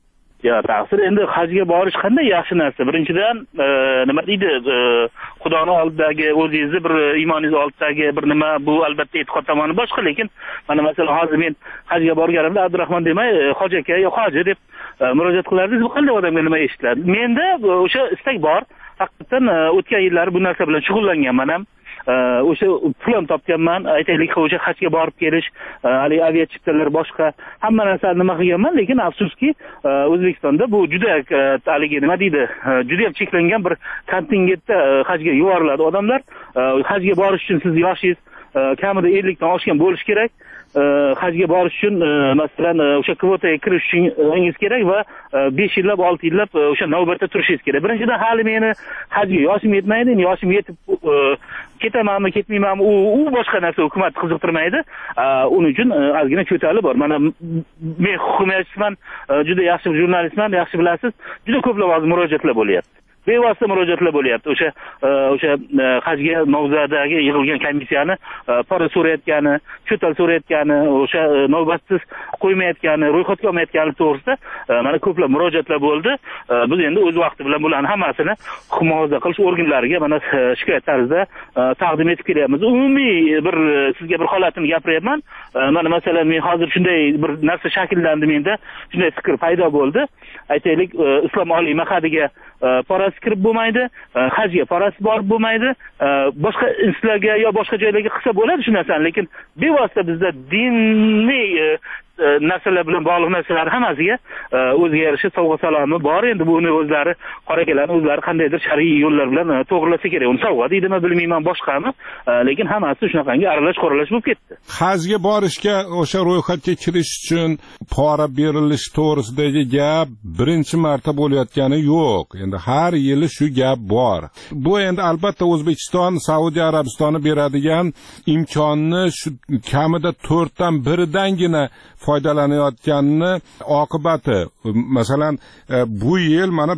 J: Ya taqsir endi hajga borish qanday yaxshi narsa. Birinchidan nima deydi, Xudoning oldidagi o'zingizni bir iymoningiz oldidagi bir nima, bu albatta e'tiqod tomoni boshqa, lekin mana masalan hozir men hajga borganimda Abdurahmon demay hoji aka yo hoji deb murojaat qilardingiz. Bu qanday odamga nima eshitiladi? Menda o'sha istak bor. Haqiqatan o'tgan yillari bu narsa bilan shug'ullanganman ham. O'sha pulni topganman, aytaylik o'sha hajga borib kelish, hali aviya chiptalar boshqa hamma narsani nima qilganman, lekin afsuski O'zbekistonda bu juda haligi nima deydi, juda ham cheklangan bir kontingentda hajga yuboriladi odamlar. Hajga borish uchun siz yoshingiz kamida 50 dan oshgan bo'lish kerak. Hajga borish uchun masalan o'sha kvotaga kirish uchun kerak va 5 yillab 6 yillab o'sha navbatda turishingiz kerak. Birinchidan hali meni hajga yoshim yetmaydi, yoshim yetib ketamanmi, ketmaymanmi, u boshqa narsa hukumat qiziqtirmaydi. Uning uchun ozgina cho'tali bor. Mana men hukumatchiman, juda yaxshi jurnalistman, yaxshi bilasiz. Juda ko'plab hozir murojaatlar bo'lyapti. Bevosita murojaatlar bo'lyapti. O'sha hajga mavzudagi yig'ilgan komissiyani pora so'rayotgani, cho'tal so'rayotgani, o'sha navbatsiz qo'ymayotgani, ro'yxatga olmayotgani to'g'risida mana ko'plab murojaatlar bo'ldi. Biz endi o'z vaqti bilan bularni hammasini huquq muhofaza qilish organlariga mana shikoyat tarzida taqdim etib kelyapmiz. Umumiy bir sizga bir holatini gapiryapman. Mana masalan men hozir shunday bir narsa shakllandi menda, shunday fikr paydo bo'ldi. Aytaylik, Islom oliy maqsadiga parasi kirib bo'lmaydi, hajga parasi borib bo'lmaydi, boshqa institutlarga yo boshqa joylarga qilsa bo'ladi shu narsani, lekin bevosita bizda diniy narsalar bilan bog'liq narsalar hammasiga o'ziga yarasha sovg'a salomi bor. Endi buni o'zlari qorakalari o'zlari qandaydir shar'iy yo'llar bilan to'g'rilasa kerak. Uni sovg'a deydimi, bilmayman boshqami, lekin hammasi shunaqangi aralash qoralash bo'lib ketdi.
L: Hajga borishga o'sha ro'yxatga kirish uchun pora berilish to'g'risidagi gap birinchi marta bo'layotgani yo'q. Endi har yili shu gap bor. Bu endi albatta O'zbekiston Saudiya Arabistoni beradigan imkonni shu kamida 4 dan 1dangina foydalanayotganini oqibati. Masalan, bu yil mana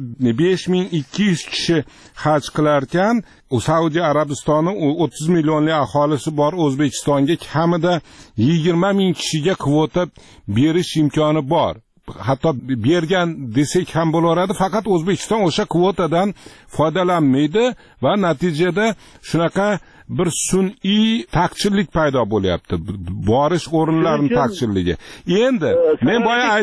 L: 5200 kishi haj qilarkan, Saudiya Arabistoni 30 millionli aholisi bor O'zbekistonga kamida 20 ming kishiga kvota berish imkoni bor. Hatto bergan desak ham bo'laveradi, faqat O'zbekiston o'sha kvotadan foydalanmaydi va natijada shunaqa bir sun'iy taqchillik paydo bo'lyapti. Borish o'rinlarining taqchilligi. Endi men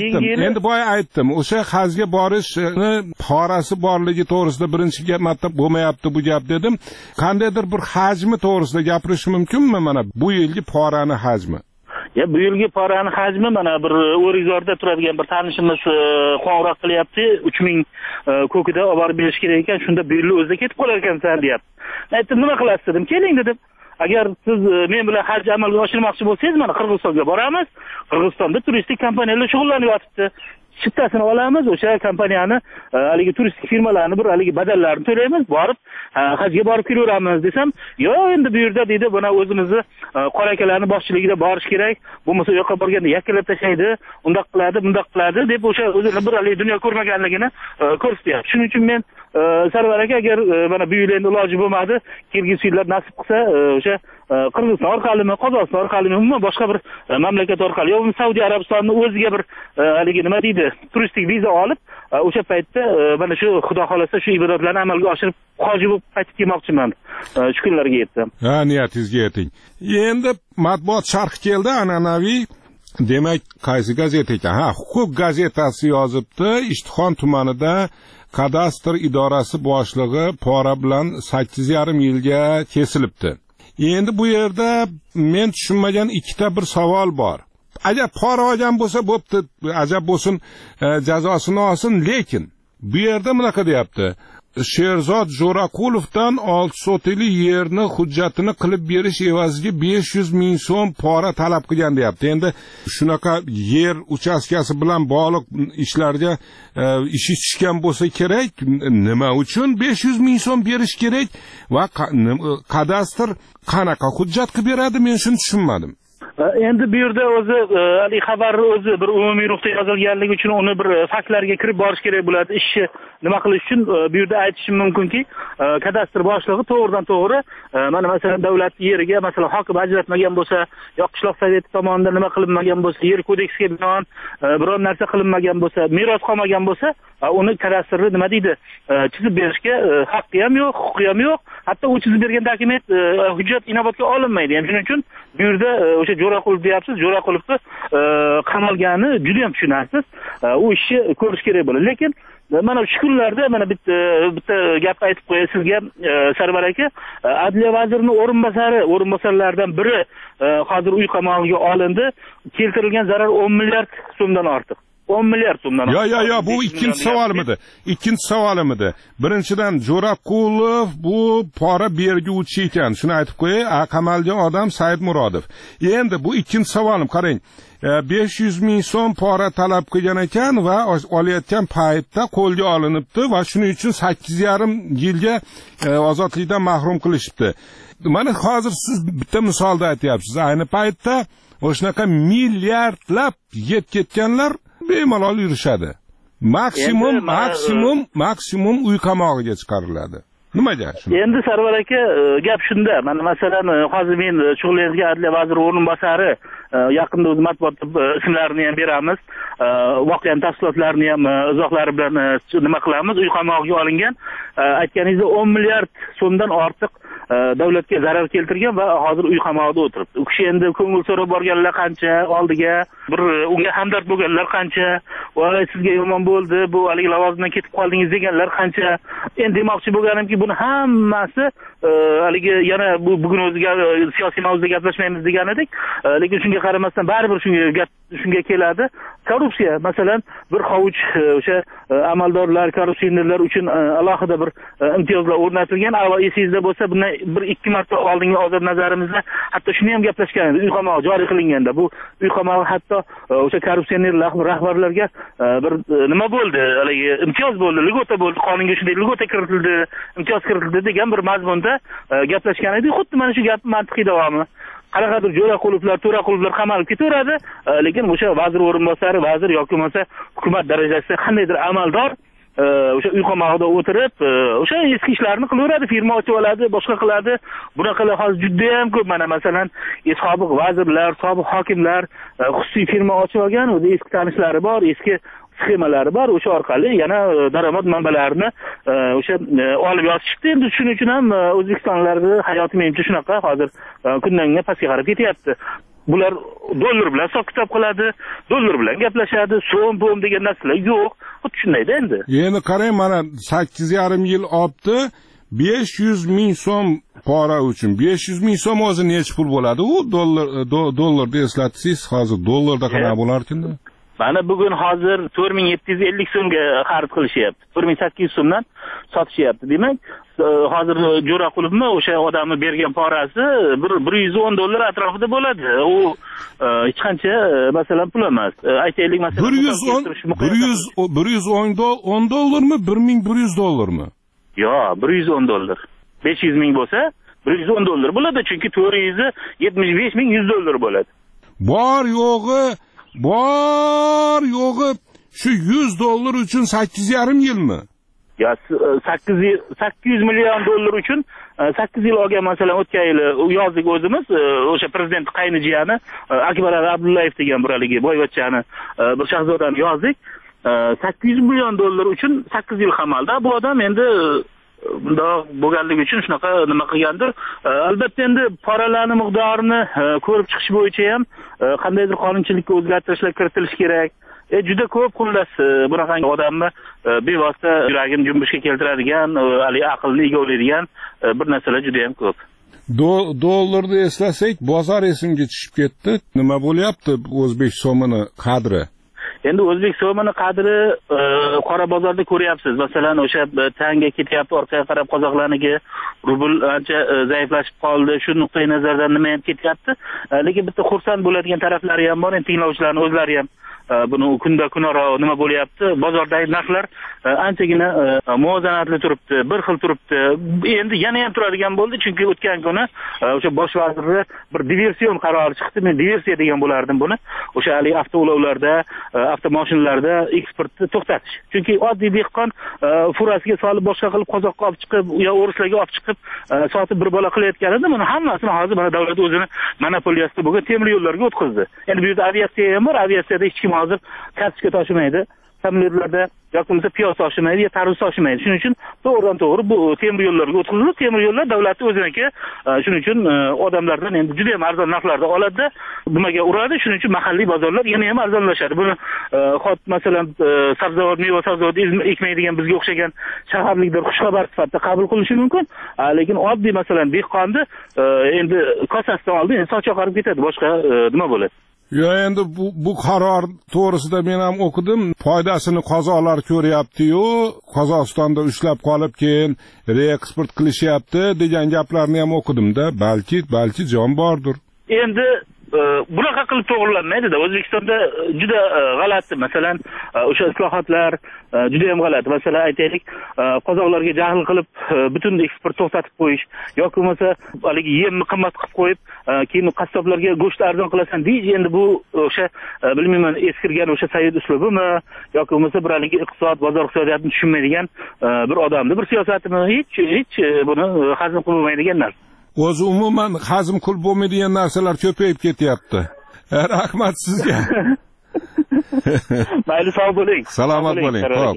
L: boya aytdim, o'sha hajga borishni porasi borligi to'g'risida birinchi marta bo'lmayapti bu gap dedim. Qandaydir bir hajmi to'g'risida gapirish mumkinmi mana bu yilgi porani hajmi?
J: Ya bu yilgi porani hajmi mana bir O'rgizorda turadigan bir tanishimiz qo'ng'iroq qilyapti, 3000 ko'kida olib borib berish kerak ekan, shunda bu yil o'zida ketib qolar ekansan deyapti. Aytdim, nima qilasiz dedim, keling dedim. Agar siz men bilan haj amalga oshirmoqchi bo'lsangiz, mana Qirg'izistonga boramiz. Qirg'izistonda turistik kompaniyalar shug'ullanib yotibdi. Chiptasini olamiz, o'sha kompaniyani haligi turistik firmalarni bir haligi badallarini to'laymiz, borib hajga borib kelaveramiz desam, yo'q, endi bu yerda deydi, buni o'zimizni qora akalarning boshchiligida borish kerak. Bo'lmasa u yoqqa borganda yakkalab tashlaydi, undoq qiladi, bundoq qiladi deb o'sha o'zini bir haligi dunyo ko'rmaganligini ko'rsatyapti. Shuning uchun men Sarvar aka, agar mana bu yil endi iloji bo'lmadi, kelgusi yillar nasib qilsa o'sha Qirg'iziston orqalimi, Qozog'iston orqalimi, umuman boshqa bir mamlakat orqali yo Saudiya Arabistonining o'ziga bir haligi nima deydi, turistik viza olib, o'sha paytda mana shu xudo xolasa shu ibodatlarni amalga oshirib hoji bo'lib qaytib kelmoqchiman. Shu kunlarga yetdim.
L: Ha, niyatingizga yeting. Endi matbuot sharh keldi, an'anaviy. Demak, qaysi gazeta ekan? Ha, Huquq gazetasi yozibdi. Ishtixon tumanida kadastr idorasi boshlig'i pora bilan 8,5 yilga kesilibdi. Endi bu yerda men tushunmagan ikkita bir savol bor. Agar pora olgan bo'lsa bo'pti, ajab bo'lsin, jazosini olsin, lekin bu yerda bunaqa deyapti. Sherzod Jo'raqulovdan 6 sotili yerni hujjatini qilib berish evaziga 500 ming so'm pora talab qilgan deyapti. Endi shunaqa yer uchastkasi bilan bog'liq ishlarga ishi tushgan bo'lsa kerak, nima uchun 500 ming so'm berish kerak va kadastr qanaqa hujjat qilib beradi, men shuni tushunmadim.
J: endi bu yerda o'zi haligi xabarni o'zi bir umumiy ruhda yozilganligi uchun uni bir faktlarga kirib borish kerak bo'ladi. Ishni nima qilish uchun bu yerda aytishim mumkinki, kadastr boshlig'i to'g'ridan to'g'ri mana masalan davlat yeriga masalan hokim ajratmagan bo'lsa, yo qishloq soveti tomonidan nima qilinmagan bo'lsa, yer kodeksiga binoan biror narsa qilinmagan bo'lsa, meros qolmagan bo'lsa, uni kadastrni nima deydi, chizib berishga haqqi ham yo'q, huquqi ham yo'q. Hatto u chizib bergan dokument hujjat inobatga olinmaydi. Ham shuning uchun bu yerda o'sha Jo'raqulov deyapsiz, Jo'raqulovni qamalgani juda ham tushunarsiz. U ishni ko'rish kerak bo'ladi. Lekin mana shu kunlarda mana bitta gap aytib qo'yay sizga, Sarvar aka, Adliya vazirining o'rinbosarlaridan biri hozir uy qamog'iga olindi. Keltirilgan zarar 10 milliard so'mdan ortiq. 10 milliard so'mdan.
L: Yo, bu ikkinchi savolimidi. Ikkinchi savolimidi. Birinchidan Jo'raqulov bu pora berguvchi ekan. Shuni aytib qo'yay, qamalgan odam Said Murodov. Endi bu ikkinchi savolim, qarang. 500 ming so'm pora talab qilgan ekan va olayotgan paytda qo'lga olinibdi va shuning uchun 8,5 yilga ozodlikdan mahrum qilishibdi. Mana hozir siz bitta misolda aytyapsiz. Ayni paytda o'shanaqa milliardlab yeb ketganlar bemalol yurishadi. Maksimum uy qamog'iga chiqariladi. Nimaga shuni?
J: Endi Sarvar aka, gap shunda. Mana masalan, hozir men shug'ullangan Adliya vaziri o'rinbosari yaqinda o'z matbuotda ismlarini ham beramiz. Voqeaning tafsilotlarini ham izohlari bilan nima qilamiz? Uy qamog'iga olingan, aytganingizda 10 milliard so'mdan ortiq davlatga zarar keltirgan va hozir uy qamog'ida o'tiribdi. U kishi endi ko'ngil so'rab borganlar qancha, oldiga bir unga hamdard bo'lganlar qancha, "Voy, sizga yomon bo'ldi, bu haligi lavozimdan ketib qoldingiz" deganlar qancha. Endi demoqchi bo'lganimki, buni hammasi haligi yana bugun o'ziga siyosiy mavzuda gaplashmaymiz degan edik, lekin shunga qaramasdan baribir shunga keladi. Korrupsiya, masalan, bir hovuch o'sha amaldorlar, korrupsionerlar uchun alohida bir imtiyozlar o'rnatilgan. Avval esingizda bo'lsa, bundan 1-2 marta oldingi ozod nazarimizda hatto shuni ham gaplashgan edik. Uy qamog'i joriy qilinganda bu uy qamog'i hatto o'sha korrupsioner rahbarlarga bir nima bo'ldi, haligi imtiyoz bo'ldi, ligota bo'ldi, qonunga shunday ligota kiritildi, imtiyoz kiritildi degan bir mazmunda gaplashgan edik. Xuddi mana shu gap mantiqiy davomi. Qanaqadir Jo'raqulovlar, To'raqulovlar qamalib ketaveradi, lekin o'sha vazir o'rinbosari, vazir yoki bo'lmasa hukumat darajasida qandaydir amaldor o'sha uy qamog'ida o'tirib, o'sha eski ishlarni qilaveradi, firma ochib oladi, boshqa qiladi. Bunaqalar hozir juda ham ko'p. Mana masalan, sobiq vazirlar, sobiq hokimlar xususiy firma ochib olgan, o'zi eski tanishlari bor, eski sxemalari bor, o'sha orqali yana daromad manbalarini o'sha olib yotishibdi. Endi shuning uchun ham O'zbekistonlarda hayoti menimcha shunaqa hozir kundan-kunga pastga qarab ketyapti. Bular dollar bilan hisob-kitob qiladi, dollar bilan gaplashadi, so'm degan narsalar yo'q. Xuddi shundayda endi.
L: Endi qarang, mana 8,5 yil olibdi. 500 ming so'm pora uchun 500 ming so'm o'zi necha pul bo'ladi? U dollarda eslatsangiz, hozir dollarda qanaqa bo'larkin-da?
J: Mana bugun hozir 4750 so'mga xarid qilishyapti. 4800 so'mdan sotishyapti. Demak, hozir Jo'raqulovmi o'sha odamni bergan porasi $110 atrofida bo'ladi. U hech qancha masalan pul emas. Aytaylik masalan $110mi, $1100mi? Yo'q, $110. 500 ming bo'lsa, $110 bo'ladi, chunki $475 ming $100 bo'ladi.
L: Bor yo'g'i shu $100 uchun 8,5 yilmi?
J: Ya 800 million dollar uchun 8 yil olgan, masalan o'tgan yili yozdik o'zimiz o'sha prezident qaynijiyani Akbar Abdullayev degan bir haligi boyvachchani bir shahzodani yozdik. 800 million dollar uchun 8 yil qamaldi. Bu odam endi bundoq bo'lganligi uchun shunaqa nima qilgandir. Albatta endi paralarning miqdorini ko'rib chiqish bo'yicha ham qandaydir qonunchilikka o'zgartirishlar kiritilishi kerak. Juda ko'p xullas bunaqangi odamni bevosita yuragini junbushga keltiradigan, hali aqlni egovlaydigan bir narsalar juda ham ko'p.
L: Dollarni eslasak, bozor esimga tushib ketdi. Nima bo'lyapti o'zbek so'mini qadri?
J: Endi o'zbek so'mini qadri qora bozorda ko'ryapsiz. Masalan, o'sha tanga ketyapti, orqaga qarab qozoqlarniki rubl ancha zaiflashib qoldi. Shu nuqtai nazardan nima ham ketyapti? Lekin bitta xursand bo'ladigan taraflari ham bor. Endi tinglovchilarning o'zlari ham buni kunda kunora nima bo'lyapti, bozordagi narxlar anchagina muvozanatli turibdi, bir xil turibdi. Endi yana ham turadigan bo'ldi, chunki o'tgan kuni o'sha bosh vazirning bir diversiyon qarori chiqdi. Men diversiya degan bo'lardim buni. O'sha hali avtoulovlarda, avtomashinalarda eksportni to'xtatish. Chunki oddiy dehqon furasiga solib boshqa qilib qozoqqa olib chiqib yo o'rislarga olib chiqib sotib bir bola qilayotgan edi. Buni hammasini hozir mana davlat o'zini monopoliyasida bo'lgan temir yo'llarga o'tkazdi. Endi bu yerda aviatsiya ham bor. Aviatsiyada hech kim hozir kartochka tashimaydi. Samolyotlarda yoki bo'lmasa piyoz tashimaydi, yo tarvuz tashimaydi. Shuning uchun to'g'ridan-to'g'ri bu temir yo'llarga o'tkazildi. Temir yo'llar davlatning o'ziniki. Shuning uchun odamlardan endi juda ham arzon narxlarda oladi, nimaga uradi. Shuning uchun mahalliy bozorlar yana ham arzonlashadi. Buni masalan sabzavot, meva sabzavot ekmaydigan bizga o'xshagan shaharliklar xushxabar sifatida qabul qilishi mumkin. Lekin oddiy masalan dehqonni endi kosasidan oldin soch oqarib ketadi, boshqa nima bo'ladi?
L: Yo, endi bu qaror to'g'risida men ham o'qidim. Foydasini qozoqlar ko'ryapti-yu, Qozog'istonda ushlab qolib keyin reeksport qilishyapti degan gaplarni ham o'qidim-da. Balki jon bordir.
J: Endi bunaqa qilib to'g'rilanmaydi-da. O'zbekistonda juda g'alati, masalan, o'sha islohotlar juda ham g'alati. Masalan, aytaylik, qozoqlarga jahl qilib butun eksport to'xtatib qo'yish yoki bo'lmasa haligi yemni qimmat qilib qo'yib, keyin qassoblarga go'sht arzon qilasan deyish. Endi bu o'sha bilmayman, eskirgan o'sha Sovet uslubimi yoki bo'lmasa bir haligi iqtisod, bozor iqtisodiyotini tushunmaydigan bir odamni bir siyosatimi, hech buni hazm qilib bo'lmaydigan narsa.
L: O'zi umuman hazm qilib bo'lmaydigan narsalar ko'payib ketyapti. Rahmat sizga.
J: Mayli, sog' bo'ling.
L: Salomat bo'ling. Xo'p.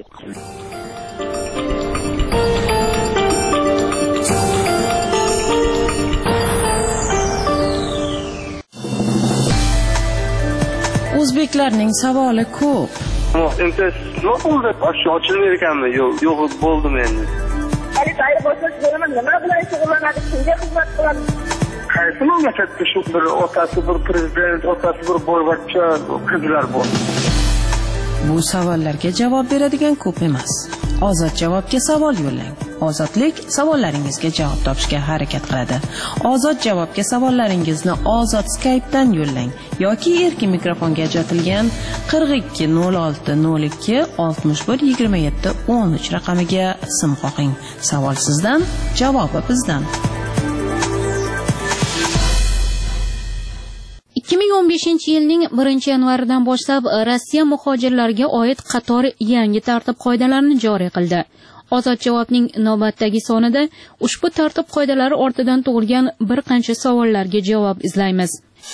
M: O'zbeklarning savoli ko'p.
I: Endi nima bo'ldi? Ochilmaydi ekanmi? Yo'q, bo'ldim endi.
N: Tayyor bo'lsangiz bo'laman, nima bilan shug'ullanadi, kimga xizmat qiladi?
I: Qaysi mamlakatda shu bir otasi bir prezident, otasi bir boyvachcha qizlar bor?
M: Bu savollarga javob beradigan ko'p emas. Ozod javobga savol yo'llang. Ozodlik savollaringizga javob topishga harakat qiladi. Ozod javobga savollaringizni Ozod Skype'dan yo'llang yoki erkin mikrofonga ajratilgan 42 06 02 61 27 13 raqamiga sim qo'ying. Savol sizdan, javobi bizdan.
O: 2015-yilning 1-yanvaridan boshlab Rossiya muhojirlarga oid qator yangi tartib-qoidalarni joriy qildi. Ozod javobning navbatdagi sonida ushbu tartib qoidalari ortidan tug'ilgan bir qancha savollarga javob izlaymiz.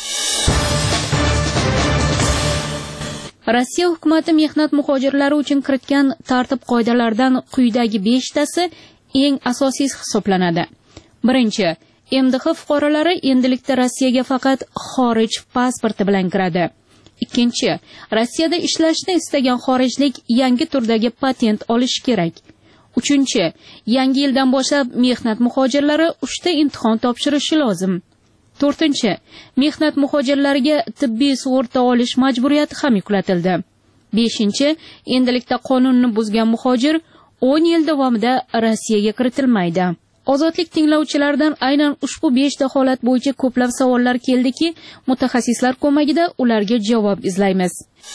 O: Rossiya hukumati mehnat muhojirlari uchun kiritgan tartib qoidalaridan quyidagi 5 tasi eng asosiysi hisoblanadi. Birinchi, MDH fuqarolari endilikda Rossiyaga faqat xorij pasporti bilan kiradi. Ikkinchi, Rossiyada ishlashni istagan xorijlik yangi turdagi patent olishi kerak. Uchinchi, yangi yildan boshlab mehnat muhojirlari 3 ta imtihon topshirishi lozim. To'rtinchi, mehnat muhojirlariga tibbiy sug'urta olish majburiyati ham yuklatildi. Beshinchi, endilikda qonunni buzgan muhojir 10 yil davomida Rossiyaga kiritilmaydi. Ozodlik tinglovchilaridan aynan ushbu 5 ta holat bo'yicha ko'plab savollar keldiki, mutaxassislar ko'magida ularga javob izlaymiz.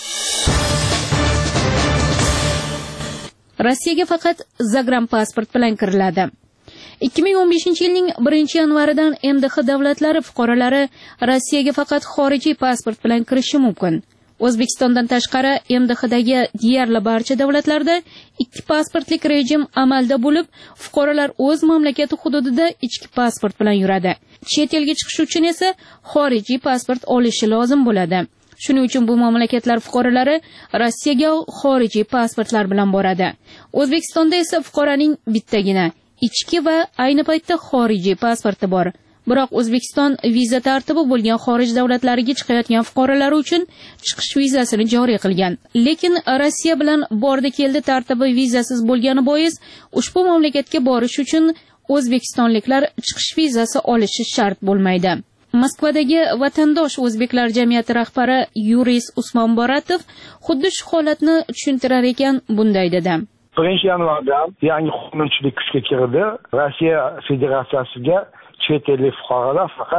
O: Rossiyaga faqat zagran pasport bilan kiriladi. 2015-yilning 1-yanvaridan MDH davlatlari fuqarolari Rossiyaga faqat xorijiy pasport bilan kirishi mumkin. O'zbekistondan tashqari MDHdagi deyarli barcha davlatlarda ikki pasportlik rejim amalda bo'lib, fuqarolar o'z mamlakati hududida ichki pasport bilan yuradi. Chet elga chiqish uchun esa xorijiy pasport olishi lozim bo'ladi. Shuning uchun bu mamlakatlar fuqarolari Rossiyaga xorijiy pasportlar bilan boradi. O'zbekistonda esa fuqaroning bittagina ichki va ayni paytda xorijiy pasporti bor. Biroq O'zbekiston viza tartibi bo'lgan xorij davlatlariga chiqayotgan fuqarolari uchun chiqish vizasini joriy qilgan. Lekin Rossiya bilan bordi-keldi tartibi vizasiz bo'lgani bois ushbu mamlakatga borish uchun o'zbekistonliklar chiqish vizasi olishi shart bo'lmaydi. Moskvadagi vatandosh o'zbeklar jamiyati rahbari Yuris Usmonboratov xuddi shu holatni tushuntirar ekan, bunday dedi.
P: 1-yanvardan yangi qonunchilik kuchga kirdi. Rossiya Federatsiyasiga chet ellik fuqarolar faqat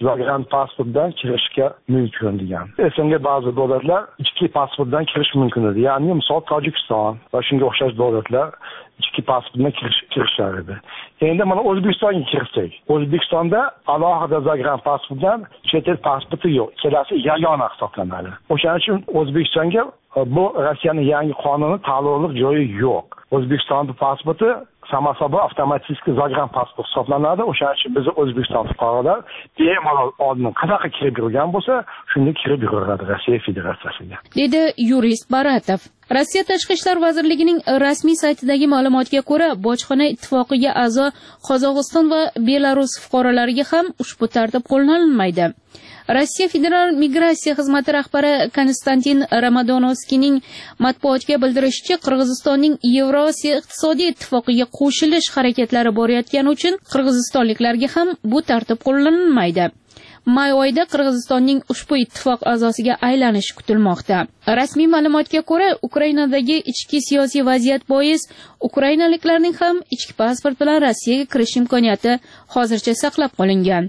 P: zagrant pasportdan kirishga mumkin degan. Esimga ba'zi davlatlar ichki pasportdan kirish mumkin edi. Ya'ni misol Tojikiston va shunga o'xshash davlatlar ichki pasportdan kirishar edi. Endi mana O'zbekistonga kirsak, O'zbekistonda alohida zagrant pasportdan chet el pasporti yo'q. Ikkalasi yagona hisoblanadi. O'shaning uchun O'zbekistonga bu Rossiyaning yangi qonuni taalluqli joyi yo'q. O'zbekistonning pasporti samo собой avtomatik zagrant pasport hisoblanadi. O'shaning uchun biz O'zbekiston fuqarolar bemalol oldin qanaqa kirib yurgan bo'lsa, shunday kirib yuraveradi Rossiya Federatsiyasiga.
O: Dedi yurist Baratov. Rossiya Tashqi ishlar vazirligining rasmiy saytidagi ma'lumotga ko'ra, bojxona ittifoqiga a'zo Qozog'iston va Belarus fuqarolariga ham ushbu tartib qo'llanilmaydi. Rossiya Federal migratsiya xizmati rahbari Konstantin Ramadonovskiyning matbuotga bildirishicha, Qirg'izistonning Yevrosiyo iqtisodiy ittifoqiga qo'shilish harakatlari borayotgani uchun qirg'izistonliklarga ham bu tartib qo'llanilmaydi. May oyida Qirg'izistonning ushbu ittifoq a'zosiga aylanishi kutilmoqda. Rasmiy ma'lumotga ko'ra, Ukrainadagi ichki siyosiy vaziyat bois ukrainaliklarning ham ichki pasport bilan Rossiyaga kirish imkoniyati hozircha saqlab qolingan.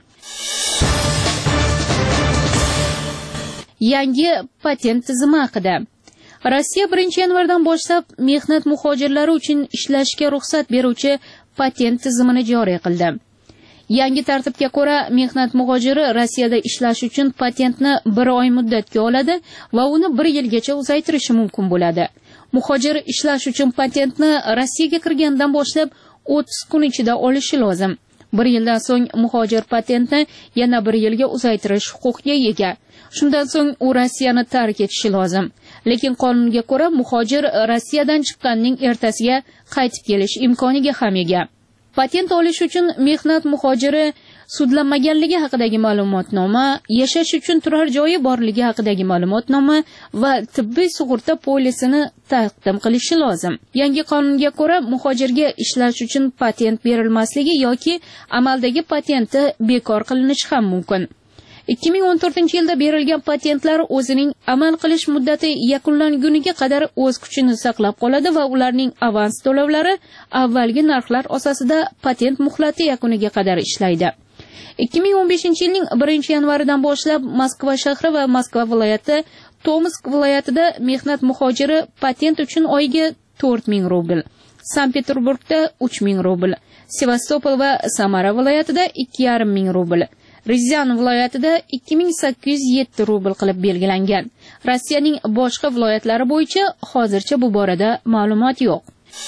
O: Yangi patent tizimi haqida. Rossiya 1-yanvardan boshlab mehnat muhojirlari uchun ishlashga ruxsat beruvchi patent tizimini joriy qildi. Yangi tartibga ko'ra, mehnat muhojiri Rossiyada ishlash uchun patentni 1 oy muddatga oladi va uni 1 yilgacha uzaytirishi mumkin bo'ladi. Muhojir ishlash uchun patentni Rossiyaga kirgandan boshlab 30 kun ichida olishi lozim. 1 yildan so'ng muhojir patentni yana 1 yilga uzaytirish huquqiga ega. Shundan so'ng u Rossiyani tark etishi lozim. Lekin qonunga ko'ra muhojir Rossiyadan chiqqanning ertasiga qaytib kelish imkoniga ham ega. Patent olish uchun mehnat muhojiri sudlanmaganligi haqidagi ma'lumotnoma, yashash uchun turar joyi borligi haqidagi ma'lumotnoma va tibbiy sug'urta polisini taqdim qilishi lozim. Yangi qonunga ko'ra muhojirga ishlash uchun patent berilmasligi yoki amaldagi patenti bekor qilinishi ham mumkin. 2014-yilda berilgan patentlar o'zining amal qilish muddati yakunlanguniga qadar o'z kuchini saqlab qoladi va ularning avans to'lovlari avvalgi narxlar asosida patent muhlati yakuniga qadar ishlaydi. 2015-yilning 1-yanvaridan boshlab Moskva shahri va Moskva viloyati, Tomsk viloyatida mehnat muhojiri patent uchun oyiga 4000 rubl, Sankt-Peterburgda 3000 rubl, Sevastopol va Samara viloyatida 2500 rubl, Rizan viloyatida 2807 rubl qilib belgilangan. Rossiyaning boshqa viloyatlari bo'yicha hozircha bu borada ma'lumot yo'q.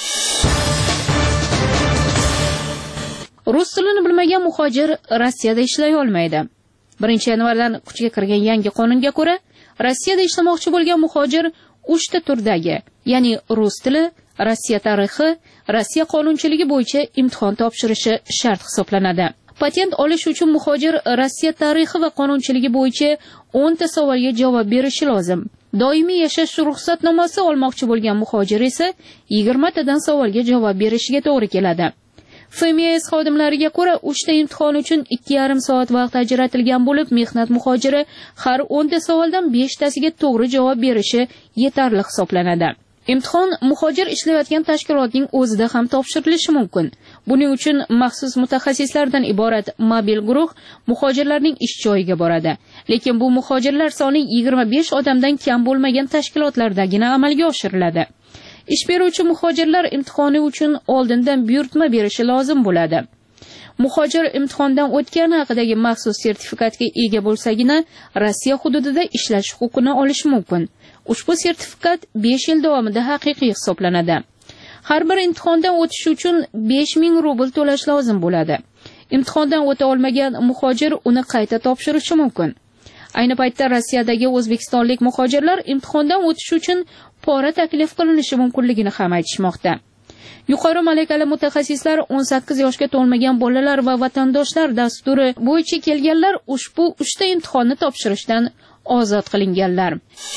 O: Rus tilini bilmagan muhojir Rossiyada ishlay olmaydi. 1-yanvardan kuchga kirgan yangi qonunga ko'ra, Rossiyada ishlamoqchi bo'lgan muhojir 3 ta turdagi, ya'ni rus tili, Rossiya tarixi, Rossiya qonunchiligi bo'yicha imtihon topshirishi shart hisoblanadi. Patent olish uchun muhojir Rossiya tarixi va qonunchiligi bo'yicha 10 ta savolga javob berishi lozim. Doimiy yashash ruxsatnomasi olmoqchi bo'lgan muhojir esa 20 tadan savolga javob berishiga to'g'ri keladi. FMS xodimlariga ko'ra 3 ta imtihon uchun 2,5 soat vaqt ajratilgan bo'lib, mehnat muhojiri har 10 ta savoldan 5 tasiga to'g'ri javob berishi yetarli hisoblanadi. Imtihon muhojir ishlayotgan tashkilotning o'zida ham topshirilishi mumkin. Buning uchun maxsus mutaxassislardan iborat mobil guruh muhojirlarning ish joyiga boradi. Lekin bu muhojirlar soni 25 odamdan kam bo'lmagan tashkilotlardagina amalga oshiriladi. Ish beruvchi muhojirlar imtihoni uchun oldindan buyurtma berishi lozim bo'ladi. Muhojir imtihondan o'tgani haqidagi maxsus sertifikatga ega bo'lsagina Rossiya hududida ishlash huquqini olishi mumkin. Ushbu sertifikat 5 yil davomida haqiqiy hisoblanadi. Har bir imtihondan o'tish uchun 5000 rubl to'lash lozim bo'ladi. Imtihondan o'ta olmagan muhojir uni qayta topshirishi mumkin. Ayni paytda Rossiyadagi o'zbekistonlik muhojirlar imtihondan o'tish uchun pora taklif qilinishi mumkinligini ham aytishmoqda. Yuqori malakali mutaxassislar 18 yoshga to'lmagan bolalar va vatandoshlar dasturi bo'yicha kelganlar ushbu 3 ta imtihonni topshirishdan ozod qilinganlar.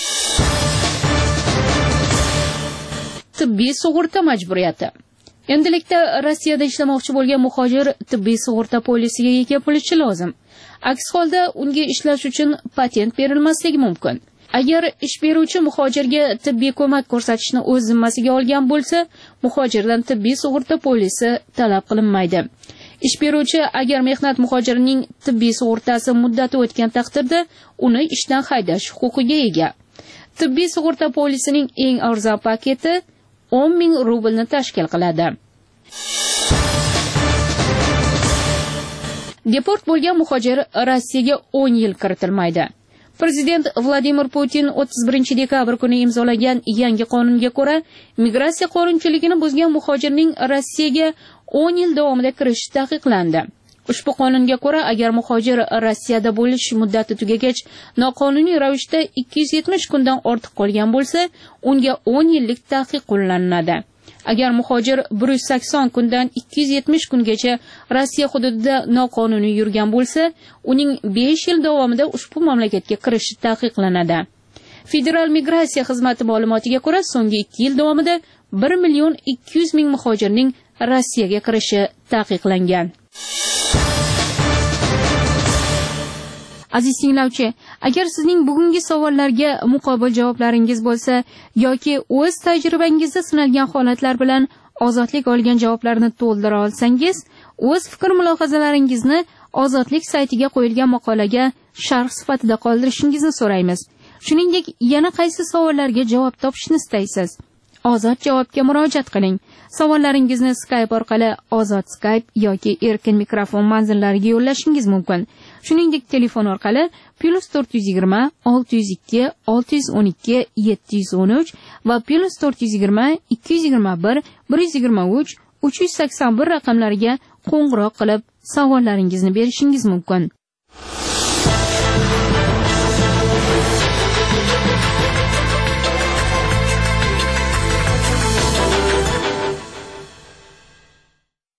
O: Tibbiy sug'urta majburiyati. Endilikda Rossiyada ishlamoqchi bo'lgan muhojir tibbiy sug'urta polisiga ega bo'lishi lozim. Aks holda unga ishlash uchun patent berilmasligi mumkin. Agar ish beruvchi muhojirga tibbiy ko'mak ko'rsatishni o'z zimmasiga olgan bo'lsa, muhojirdan tibbiy sug'urta polisi talab qilinmaydi. Ish beruvchi agar mehnat muhojirining tibbiy sug'urtasi muddati o'tgan taqdirda uni ishdan haydash huquqiga ega. Tibbiy sug'urta polisining eng arzon paketi 10,000 rublni tashkil qiladi. Deport bo'lgan muhojir Rossiyaga 10 yil kiritilmaydi. Prezident Vladimir Putin 31 dekabr kuni imzolagan yangi qonunga ko'ra, migratsiya qonunchiligini buzgan muhojirning Rossiyaga 10 yil davomida kirishi taqiqlandi. Ushbu qonunga ko'ra, agar muhojir Rossiyada bo'lish muddati tugagach noqonuniy ravishda 270 kundan ortiq qolgan bo'lsa, unga 10 yillik taqiq qo'llaniladi. Agar muhojir 180 kundan 270 kungacha Rossiya hududida noqonuniy yurgan bo'lsa, uning 5 yil davomida ushbu mamlakatga kirishi taqiqlanadi. Federal migratsiya xizmati ma'lumotiga ko'ra, so'nggi 2 yil davomida 1,200,000 muhojirning Rossiyaga kirishi taqiqlangan. Aziz tinglovchi, agar sizning bugungi savollarga muqobil javoblaringiz bo'lsa yoki o'z tajribangizda sinalgan holatlar bilan ozodlik olgan javoblarni to'ldira olsangiz, o'z fikr-mulohazalaringizni ozodlik saytiga qo'yilgan maqolaga sharh sifatida qoldirishingizni so'raymiz. Shuningdek, yana qaysi savollarga javob topishni istaysiz? Ozod javobga murojaat qiling. Savollaringizni Skype orqali Ozod Skype yoki erkin mikrofon manzillariga yo'llashingiz mumkin. Shuningdek, telefon orqali +420 602 612 713 va +420 221 123 381 raqamlariga qo'ng'iroq qilib savollaringizni berishingiz mumkin.